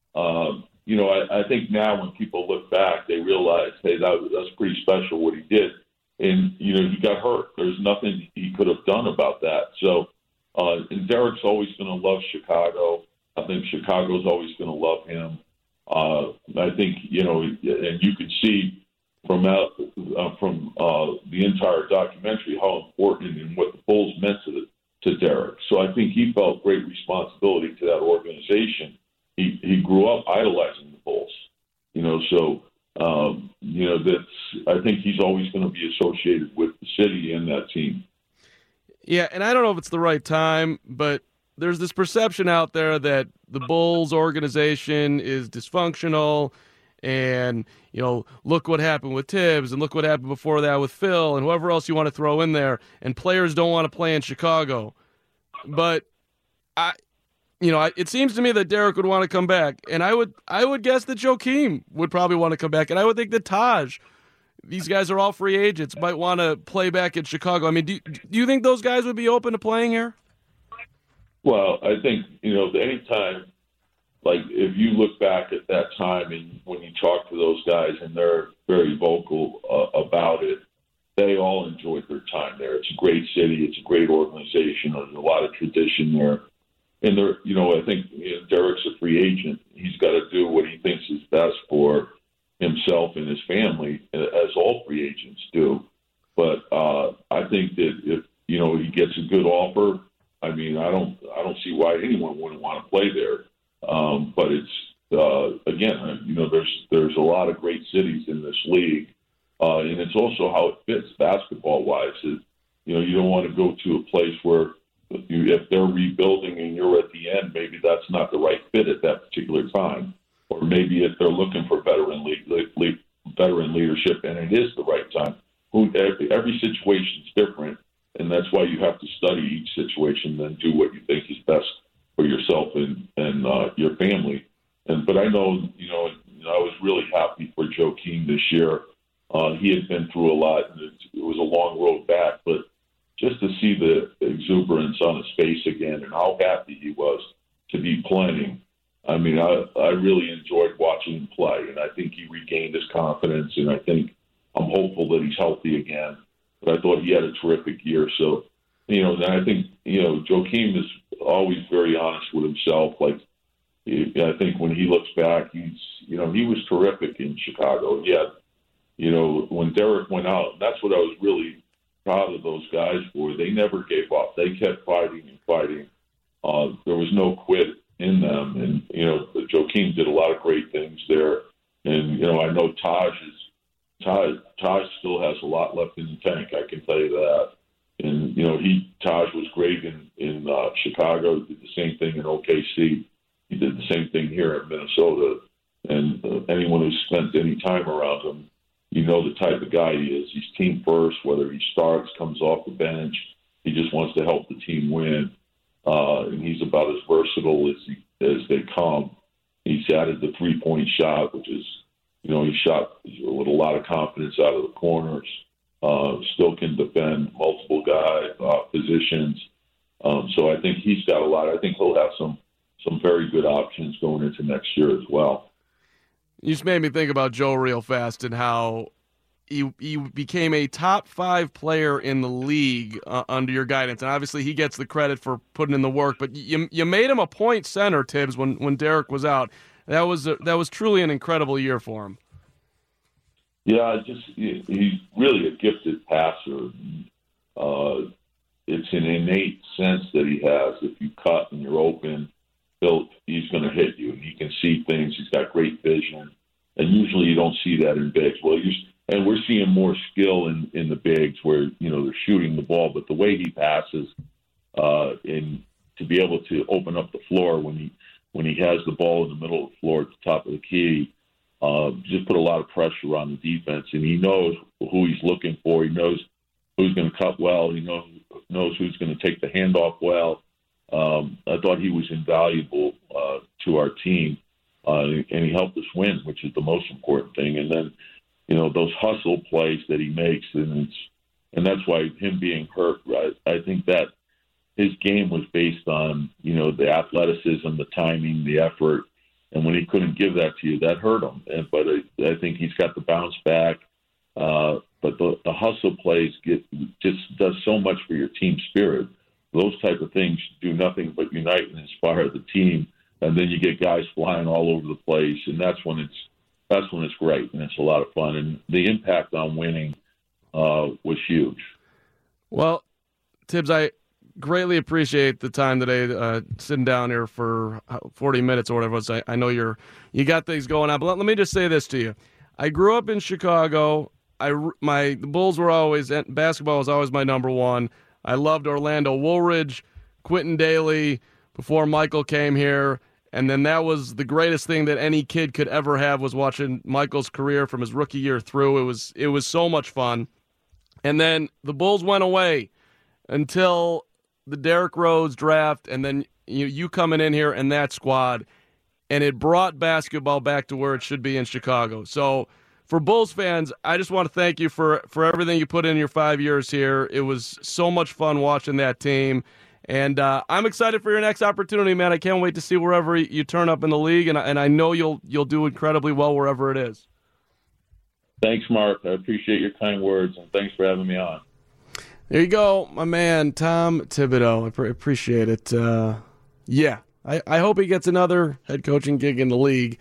um, you know, I, I think now when people look back, they realize, hey, that, that's pretty special what he did. And, you know, he got hurt. There's nothing he could have done about that. So, uh, and Derek's always going to love Chicago. I think Chicago's always going to love him. Uh, I think, you know, and you can see from out, uh, from uh, the entire documentary how important and what the Bulls meant to, the, to Derek. So I think he felt great responsibility to that organization. He he grew up idolizing the Bulls, you know, so, um, you know, that's, I think he's always going to be associated with the city and that team. Yeah, and I don't know if it's the right time, but there's this perception out there that the Bulls organization is dysfunctional, and, you know, look what happened with Tibbs, and look what happened before that with Phil, and whoever else you want to throw in there, and players don't want to play in Chicago. But I, you know, I, it seems to me that Derek would want to come back, and I would, I would guess that Joakim would probably want to come back, and I would think that Taj, these guys are all free agents, might want to play back in Chicago. I mean, do, do you think those guys would be open to playing here? Well, I think, you know, anytime, like if you look back at that time and when you talk to those guys and they're very vocal uh, about it, they all enjoyed their time there. It's a great city. It's a great organization. There's a lot of tradition there. And, there, you know, I think you know, Derek's a free agent. He's got to do what he thinks is best for himself and his family, as all free agents do. But uh, I think that if, you know, he gets a good offer, I mean, I don't, I don't see why anyone wouldn't want to play there. Um, but it's uh, again, you know, there's there's a lot of great cities in this league, uh, and it's also how it fits basketball wise. It, you know, you don't want to go to a place where you, if they're rebuilding and you're at the end, maybe that's not the right fit at that particular time, or maybe if they're looking for veteran lead, lead, veteran leadership and it is the right time. Who every, every situation's different. And that's why you have to study each situation and do what you think is best for yourself and, and uh, your family. And but I know, you know, I was really happy for Joakim this year. Uh, he had been through a lot, and it, it was a long road back. But just to see the exuberance on his face again and how happy he was to be playing, I mean, I, I really enjoyed watching him play. And I think he regained his confidence, and I think I'm hopeful that he's healthy again. But I thought he had a terrific year. So, you know, and I think, you know, Joakim is always very honest with himself. Like, I think when he looks back, he's, you know, he was terrific in Chicago. Yet, you know, when Derek went out, that's what I was really proud of those guys for. They never gave up. They kept fighting and fighting. Uh, there was no quit in them. And, you know, Joakim did a lot of great things there. And, you know, I know Taj is, Taj, Taj still has a lot left in the tank, I can tell you that. And, you know, he Taj was great in, in uh, Chicago, did the same thing in O K C. He did the same thing here in Minnesota. And uh, anyone who's spent any time around him, you know the type of guy he is. He's team first, whether he starts, comes off the bench. He just wants to help the team win. Uh, and he's about as versatile as, he, as they come. He's added the three-point shot, which is, you know, he shot with a lot of confidence out of the corners, uh, still can defend multiple guy uh, positions. Um, so I think he's got a lot. I think he'll have some some very good options going into next year as well. You just made me think about Joe real fast and how he, he became a top five player in the league uh, under your guidance. And obviously he gets the credit for putting in the work, but you you made him a point center, Tibbs, when, when Derek was out. That was a, that was truly an incredible year for him. Yeah, just he, he's really a gifted passer. Uh, it's an innate sense that he has. If you cut and you're open, he'll, he's going to hit you. He can see things. He's got great vision. And usually you don't see that in bigs. Well, you, and we're seeing more skill in, in the bigs where, you know, they're shooting the ball. But the way he passes uh, and to be able to open up the floor when he when he has the ball in the middle of the floor at the top of the key, uh, just put a lot of pressure on the defense. And he knows who he's looking for. He knows who's going to cut well. He knows, knows who's going to take the handoff well. Um, I thought he was invaluable uh, to our team, uh, and he helped us win, which is the most important thing. And then, you know, those hustle plays that he makes, and it's, and that's why him being hurt, right? I think that his game was based on, you know, the athleticism, the timing, the effort, and when he couldn't give that to you, that hurt him. And, but I, I think he's got the bounce back. Uh, but the, the hustle plays get just does so much for your team spirit. Those type of things do nothing but unite and inspire the team, and then you get guys flying all over the place, and that's when it's that's when it's great and it's a lot of fun. And the impact on winning uh, was huge. Well, Tibbs, I greatly appreciate the time today, uh, sitting down here for forty minutes or whatever it was. I, I know you're you got things going on, but let, let me just say this to you: I grew up in Chicago. I my the Bulls were always basketball was always my number one. I loved Orlando Woolridge, Quentin Daly before Michael came here, and then that was the greatest thing that any kid could ever have was watching Michael's career from his rookie year through. It was it was so much fun. And then the Bulls went away until the Derrick Rose draft, and then you you coming in here and that squad, and it brought basketball back to where it should be in Chicago. So for Bulls fans, I just want to thank you for, for everything you put in your five years here. It was so much fun watching that team. And uh, I'm excited for your next opportunity, man. I can't wait to see wherever you turn up in the league, and, and I know you'll you'll do incredibly well wherever it is. Thanks, Mark. I appreciate your kind words, and thanks for having me on. There you go, my man, Tom Thibodeau. I pre- appreciate it. Uh, yeah, I, I hope he gets another head coaching gig in the league.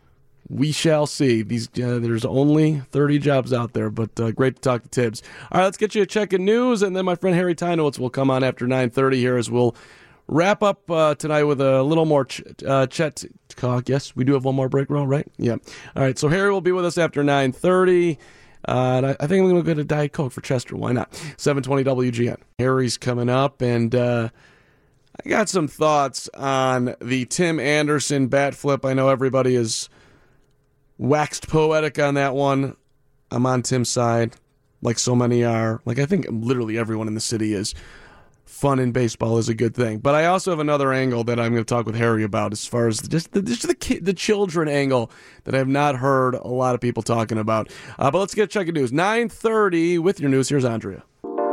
We shall see. These uh, there's only thirty jobs out there, but uh, great to talk to Tibbs. All right, let's get you a check of news, and then my friend Harry Tynowitz will come on after nine thirty here as we'll wrap up uh, tonight with a little more ch- uh, Chet talk. Yes, we do have one more break roll, right? Yeah. All right, so Harry will be with us after nine thirty. Uh, and I, I think I'm going to go to Diet Coke for Chester. Why not? seven twenty W G N. Harry's coming up, and uh, I got some thoughts on the Tim Anderson bat flip. I know everybody is waxed poetic on that one. I'm on Tim's side, like so many are. Like I think literally everyone in the city is. Fun in baseball is a good thing. But I also have another angle that I'm going to talk with Harry about as far as just the, just the, kid, the children angle that I have not heard a lot of people talking about. Uh, but let's get a check of news. nine thirty with your news. Here's Andrea.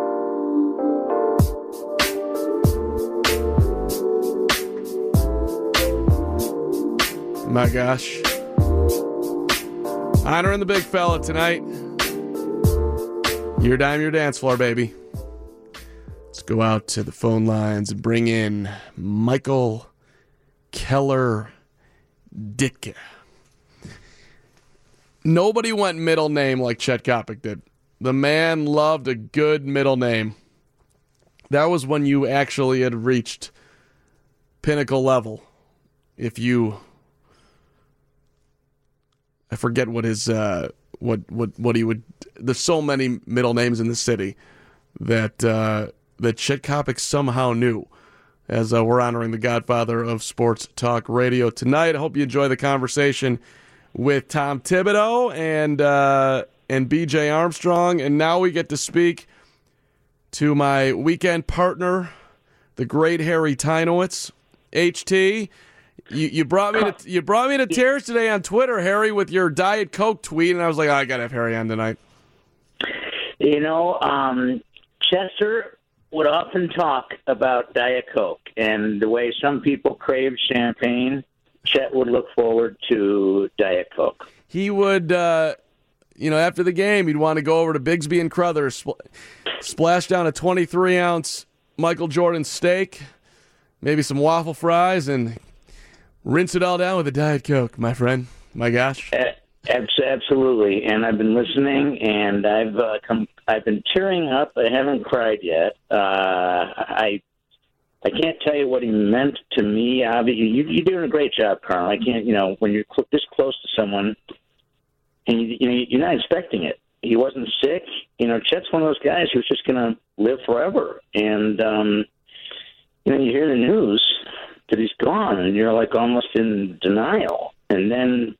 My gosh. Honoring the big fella tonight. Your dime, your dance floor, baby. Let's go out to the phone lines and bring in Michael Keller Ditka. Nobody went middle name like Chet Kopic did. The man loved a good middle name. That was when you actually had reached pinnacle level. If you... I forget what his uh, what what what he would. There's so many middle names in the city that uh, that Chet Kopic somehow knew. As uh, we're honoring the godfather of sports talk radio tonight, I hope you enjoy the conversation with Tom Thibodeau and uh, and B J Armstrong. And now we get to speak to my weekend partner, the great Harry Tynowitz. H T. You you brought me to you brought me to tears today on Twitter, Harry, with your Diet Coke tweet, and I was like, oh, I gotta have Harry on tonight. You know, um, Chester would often talk about Diet Coke and the way some people crave champagne. Chet would look forward to Diet Coke. He would, uh, you know, after the game, he'd want to go over to Bigsby and Crothers, spl- splash down a twenty-three ounce Michael Jordan steak, maybe some waffle fries, and rinse it all down with a Diet Coke, my friend. My gosh. Absolutely, and I've been listening, and I've uh, come. I've been tearing up. I haven't cried yet. Uh, I I can't tell you what he meant to me. Obviously, you, you're doing a great job, Carl. I can't. You know, when you're cl- this close to someone, and you, you know, you're not expecting it. He wasn't sick. You know, Chet's one of those guys who's just going to live forever. And um, you know, you hear the news that he's gone, and you're like almost in denial. And then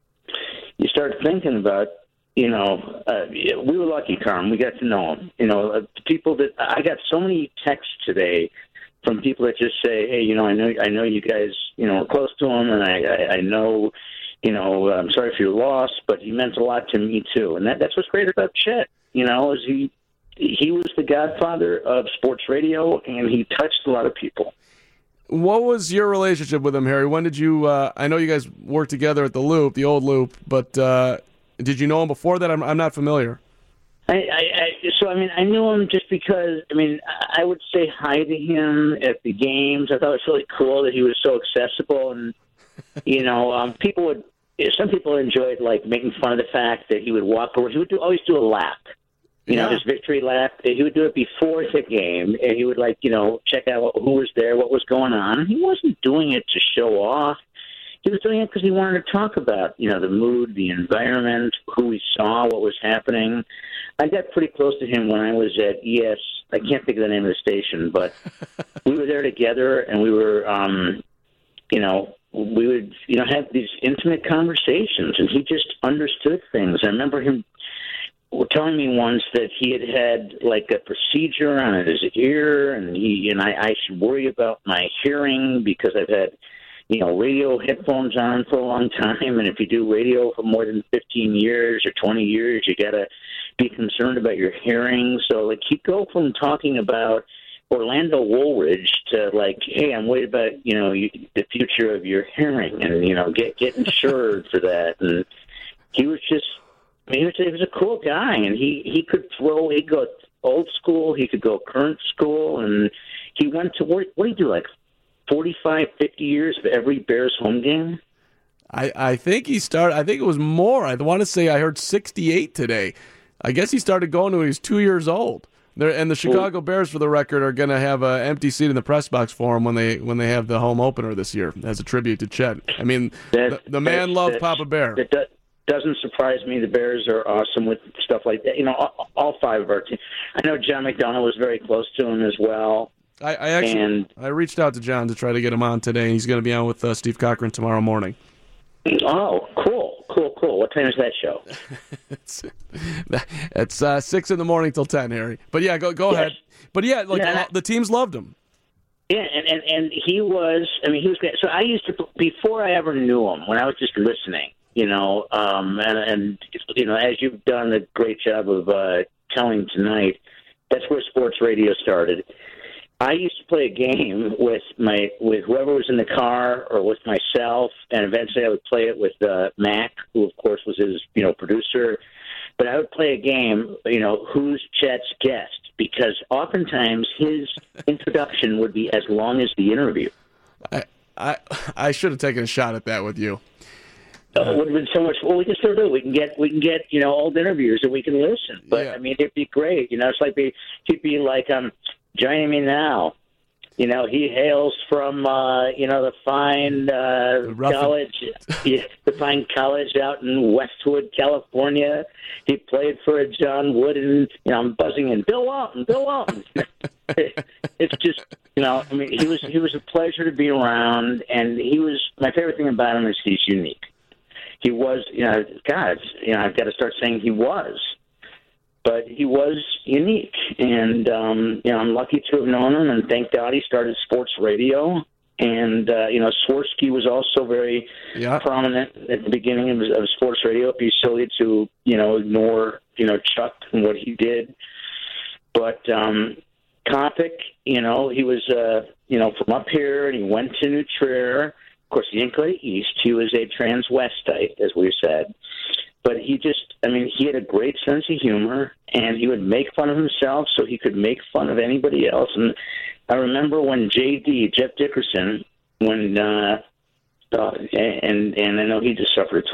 you start thinking about, you know, uh, we were lucky, Carm. We got to know him. You know, uh, people that I got so many texts today from people that just say, "Hey, you know, I know, I know you guys, you know, are close to him, and I, I, I know, you know, I'm sorry for your loss, but he meant a lot to me too." And that, that's what's great about Chet. You know, is he he was the godfather of sports radio, and he touched a lot of people. What was your relationship with him, Harry? When did you? Uh, I know you guys worked together at the Loop, the old Loop, but uh, did you know him before that? I'm, I'm not familiar. I, I, I so I mean I knew him just because I mean I would say hi to him at the games. I thought it was really cool that he was so accessible, and you know um, people would some people enjoyed like making fun of the fact that he would walk over. He would do, always do a lap. You know, yeah. his victory lap. He would do it before the game, and he would, like, you know, check out who was there, what was going on. And he wasn't doing it to show off. He was doing it because he wanted to talk about, you know, the mood, the environment, who we saw, what was happening. I got pretty close to him when I was at E S. I can't think of the name of the station, but we were there together, and we were, um, you know, we would, you know, have these intimate conversations, and he just understood things. I remember him were telling me once that he had had like a procedure on his ear, and he and I, I should worry about my hearing because I've had, you know, radio headphones on for a long time, and if you do radio for more than fifteen years or twenty years, you got to be concerned about your hearing. So like he'd go from talking about Orlando Woolridge to like, hey, I'm worried about, you know, you, the future of your hearing, and you know, get get insured for that. And he was just. I mean, he was, he was a cool guy, and he, he could throw. He'd go old school. He could go current school, and he went to work. What did he do, like forty-five, fifty years of every Bears home game? I, I think he started. I think it was more. I want to say I heard sixty-eight today. I guess he started going when he was two years old. There, and the Chicago Bears, for the record, are going to have an empty seat in the press box for him when they when they have the home opener this year as a tribute to Chet. I mean, that, the, the man that, loved that, Papa Bear. That, that, Doesn't surprise me. The Bears are awesome with stuff like that. You know, all, all five of our teams. I know John McDonough was very close to him as well. I, I actually and, I reached out to John to try to get him on today, and he's going to be on with uh, Steve Cochran tomorrow morning. Oh, cool, cool, cool. What time is that show? it's it's uh, six in the morning till ten, Harry. But yeah, go go yes. ahead. But yeah, like yeah, the teams loved him. Yeah, and, and and he was. I mean, he was great. So I used to before I ever knew him, when I was just listening. You know, um, and, and, you know, as you've done a great job of uh, telling tonight, that's where sports radio started. I used to play a game with my with whoever was in the car or with myself, and eventually I would play it with uh, Mac, who, of course, was his, you know, producer. But I would play a game, you know, who's Chet's guest, because oftentimes his introduction would be as long as the interview. I I, I should have taken a shot at that with you. Uh, it would have been so much. Well, we can still do it. We can get, we can get, you know, old interviews and we can listen. But yeah. I mean, it'd be great. You know, it's like be, he'd be like, um, joining me now. You know, he hails from, uh, you know, the fine uh, college, yeah, the fine college out in Westwood, California. He played for a John Wooden. You know, I'm buzzing in. Bill Walton, Bill Walton. It's just, you know, I mean, he was he was a pleasure to be around, and he was my favorite thing about him is he's unique. He was, you know, God, you know, I've got to start saying he was, but he was unique, and um, you know, I'm lucky to have known him, and thank God he started sports radio. And uh, you know, Swirsky was also very yeah. prominent at the beginning of, of sports radio. It'd be silly to, you know, ignore, you know, Chuck and what he did, but um, Kopic, you know, he was, uh, you know, from up here, and he went to New Trier. Of course, he didn't go to East. He was a transvestite, as we said. But he just, I mean, he had a great sense of humor, and he would make fun of himself so he could make fun of anybody else. And I remember when J D, Jeff Dickerson, when, uh, uh, and and I know he just suffered a tough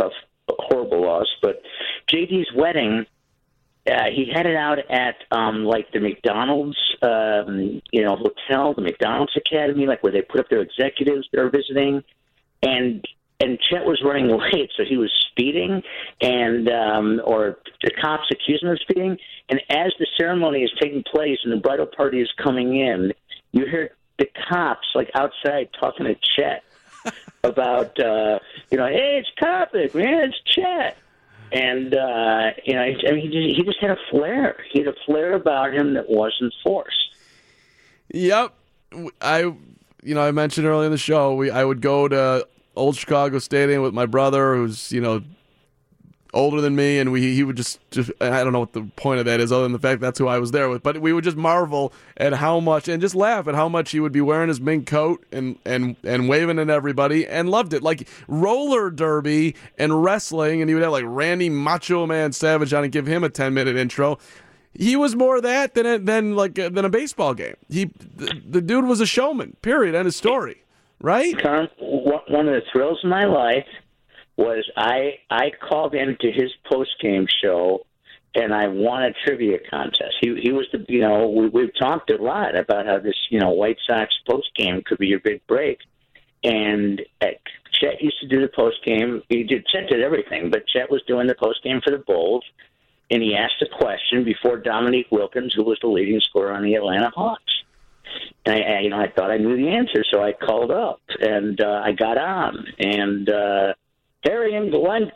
horrible loss. But J D's wedding, uh, he had it out at um, like the McDonald's, um, you know, hotel, the McDonald's Academy, like where they put up their executives that are visiting, and. And Chet was running late, so he was speeding, and um, or the cops accused him of speeding. And as the ceremony is taking place and the bridal party is coming in, you hear the cops like outside talking to Chet about, uh, you know, hey, it's Kopic, man, it's Chet. And uh, you know, I mean, he just, he just had a flair. He had a flair about him that wasn't forced. Yep, I, you know, I mentioned earlier in the show, we I would go to Old Chicago Stadium with my brother, who's, you know, older than me, and we he would just, just I don't know what the point of that is other than the fact that's who I was there with, but we would just marvel at how much, and just laugh at how much he would be wearing his mink coat and, and, and waving at everybody, and loved it. Like roller derby and wrestling, and he would have like Randy Macho Man Savage on and give him a ten-minute intro. He was more of that than a, than like a, than a baseball game. He the, the dude was a showman, period, end of story. Right? Carm, one of the thrills of my life was I I called into his post game show, and I won a trivia contest. He he was the you know we we've talked a lot about how this you know White Sox post game could be your big break, and uh, Chet used to do the post game. He did Chet did everything, but Chet was doing the post game for the Bulls, and he asked a question before Dominique Wilkins, who was the leading scorer on the Atlanta Hawks. And I, I, you know, I thought I knew the answer, so I called up, and uh, I got on. And uh, Harry in Glencoe.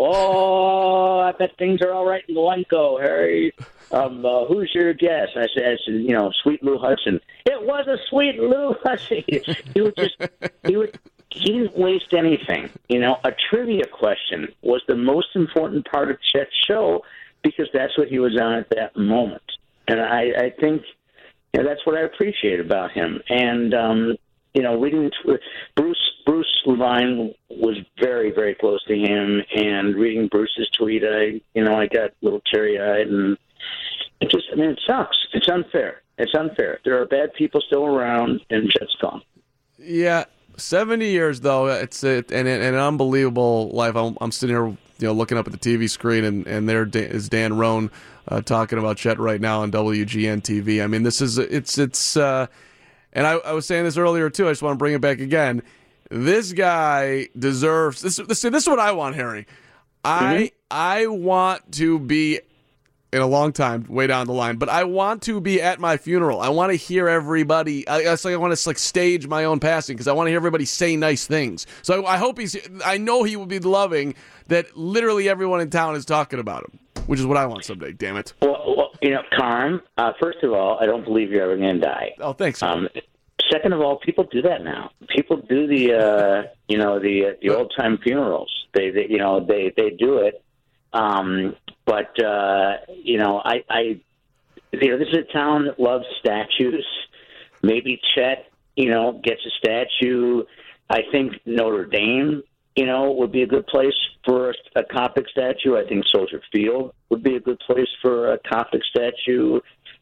Oh, I bet things are all right in Glencoe, Harry. Um, uh, who's your guest? I said, I said, you know, Sweet Lou Hudson. It was a Sweet Lou Hudson. He would just, he would, he didn't waste anything. You know, a trivia question was the most important part of Chet's show because that's what he was on at that moment. And I, I think. Yeah, that's what I appreciate about him. And, um, you know, reading Bruce Bruce Levine was very, very close to him. And reading Bruce's tweet, I, you know, I got a little teary-eyed. And it just, I mean, it sucks. It's unfair. It's unfair. There are bad people still around, and Chet's gone. Yeah, seventy years, though. It's a, and, and an unbelievable life. I'm, I'm sitting here, you know, looking up at the T V screen, and, and there is Dan Roan. Uh, talking about Chet right now on W G N T V. I mean, this is, it's, it's, uh, and I, I was saying this earlier too, I just want to bring it back again. This guy deserves, this, this, this is what I want, Harry. I, mm-hmm. I want to be, in a long time, way down the line, but I want to be at my funeral. I want to hear everybody, I, it's like I want to like stage my own passing because I want to hear everybody say nice things. So I, I hope he's, I know he will be loving that literally everyone in town is talking about him. Which is what I want someday, damn it. Well, well you know, Carm, uh, first of all, I don't believe you're ever going to die. Oh, thanks. Um, second of all, people do that now. People do the, uh, you know, the uh, the old-time funerals. They, they, you know, they, they do it. Um, but, uh, you know, I, I, you know, this is a town that loves statues. Maybe Chet, you know, gets a statue. I think Notre Dame, you know, would be a good place for a Kopic statue. I think Soldier Field would be a good place for a Kopic statue.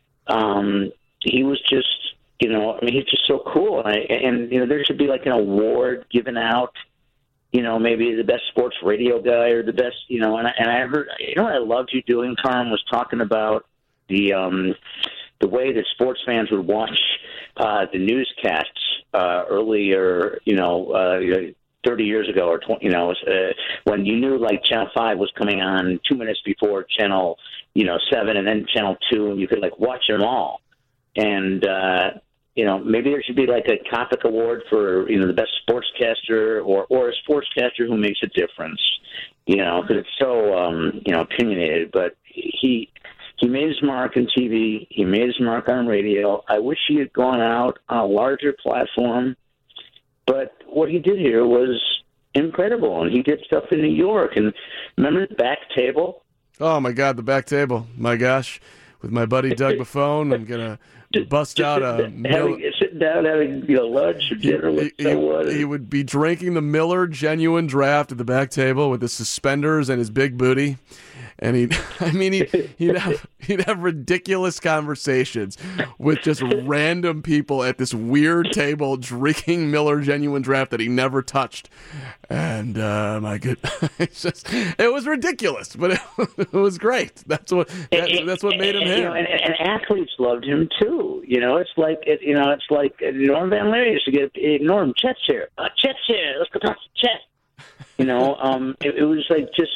Um, he was just, you know, I mean, he's just so cool. And, I, and, you know, there should be like an award given out, you know, maybe the best sports radio guy or the best, you know, and I, and I heard, you know what I loved you doing, Carm, was talking about the, um, the way that sports fans would watch uh, the newscasts uh, earlier, you know, uh, thirty years ago or twenty, you know, uh, when you knew like Channel five was coming on two minutes before Channel, you know, seven and then Channel two, and you could like watch them all. And, uh, you know, maybe there should be like a Kopic award for, you know, the best sportscaster or, or a sportscaster who makes a difference, you know, because it's so, um, you know, opinionated. But he he made his mark on T V. He made his mark on radio. I wish he had gone out on a larger platform. But what he did here was incredible, and he did stuff in New York. And remember the back table? Oh, my God, the back table. My gosh. With my buddy Doug Buffone, I'm going to bust out a... Having, sitting down having you know, lunch or dinner with he, someone. He, he would be drinking the Miller Genuine Draft at the back table with his suspenders and his big booty. and he, I mean, he he'd have he'd have ridiculous conversations with just random people at this weird table drinking Miller Genuine Draft that he never touched, and uh, my good, it's just it was ridiculous, but it, it was great. That's what that's, that's what made him and, him. You know, and, and athletes loved him too. You know, it's like it, you know, it's like Norm Van Lier used to get Norm Chet's here, uh, Chet's here. Let's go talk to Chet. You know, um, it, it was like just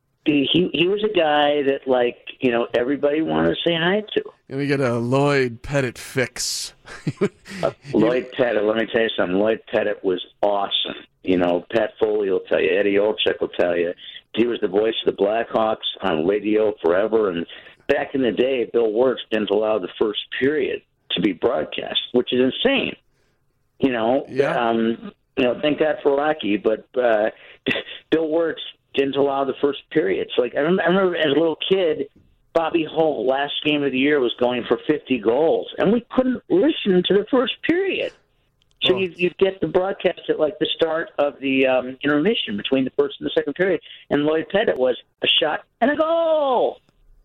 he he was a guy that like you know everybody wanted to say hi to. And we get a Lloyd Pettit fix. uh, Lloyd Pettit. Let me tell you something. Lloyd Pettit was awesome. You know, Pat Foley will tell you. Eddie Olczyk will tell you. He was the voice of the Blackhawks on radio forever. And back in the day, Bill Wirtz didn't allow the first period to be broadcast, which is insane. You know, yeah. um, you know, thank God for Rocky, but uh, Bill Wirtz didn't allow the first period. So, like, I remember, I remember as a little kid, Bobby Hull, last game of the year, was going for fifty goals, and we couldn't listen to the first period. So oh. you you get the broadcast at like the start of the um, intermission between the first and the second period, and Lloyd Pettit was a shot and a goal.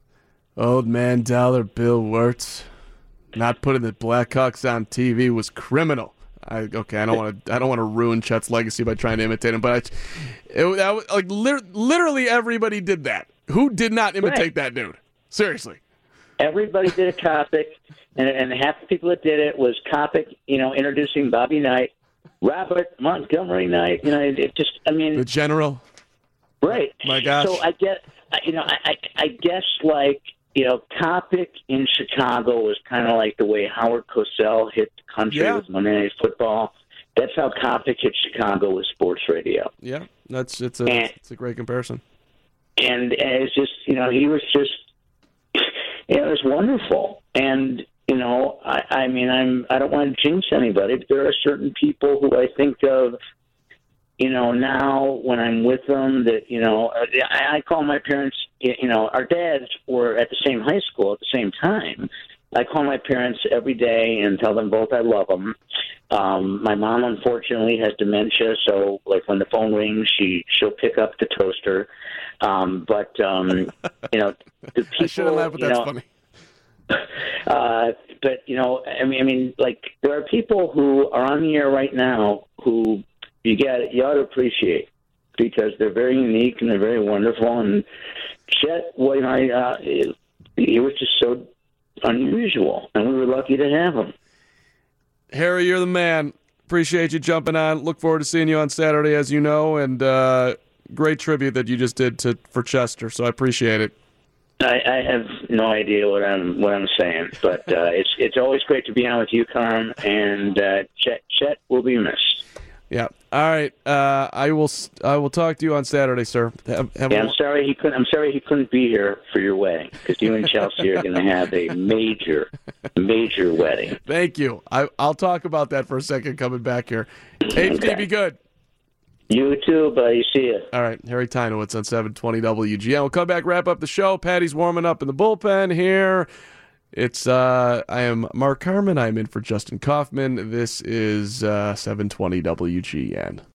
Old man dollar Bill Wirtz not putting the Blackhawks on T V was criminal. I, okay, I don't want to. I don't want to ruin Chet's legacy by trying to imitate him, but I, it, that was, like literally everybody did that. Who did not imitate right. that dude? Seriously, everybody did a Kopic, and, and half the people that did it was Kopic. You know, introducing Bobby Knight, Robert Montgomery Knight. You know, it, it just. I mean, the general. Right. My gosh. So I get. You know, I, I, I guess like. You know, Kopic in Chicago was kind of like the way Howard Cosell hit the country yeah. with Monday Night Football. That's how Kopic hit Chicago with sports radio. Yeah, that's it's a and, it's a great comparison. And, and it's just you know he was just you know, it was wonderful. And you know, I, I mean, I'm I don't want to jinx anybody, but there are certain people who I think of. You know, now when I'm with them, that, you know, I, I call my parents, you know, our dads were at the same high school at the same time. I call my parents every day and tell them both I love them. Um, my mom, unfortunately, has dementia, so, like, when the phone rings, she, she'll pick up the toaster. Um, but, um, you know, the people, I shouldn't laugh, but that's know, funny. Uh, but, you know, I mean, I mean, like, there are people who are on the air right now who you got you ought to appreciate because they're very unique and they're very wonderful. And Chet, well, you know, I, uh, he was just so unusual, and we were lucky to have him. Harry, you're the man. Appreciate you jumping on. Look forward to seeing you on Saturday, as you know, and uh, great tribute that you just did to for Chester. So I appreciate it. I, I have no idea what I'm what I'm saying, but uh, it's it's always great to be on with you, Carm, and uh, Chet Chet will be missed. Yeah. All right. Uh, I will. I will talk to you on Saturday, sir. Have, have yeah, a... I'm sorry he couldn't. I'm sorry he couldn't be here for your wedding because you and Chelsea are going to have a major, major wedding. Thank you. I, I'll talk about that for a second coming back here. H D, okay. Be good. You too, buddy. See you. All right. Harry Tynowitz on seven twenty W G N. We'll come back, wrap up the show. Patty's warming up in the bullpen here. It's uh, I am Mark Carman. I'm in for Justin Kaufman. This is uh, seven twenty W G N.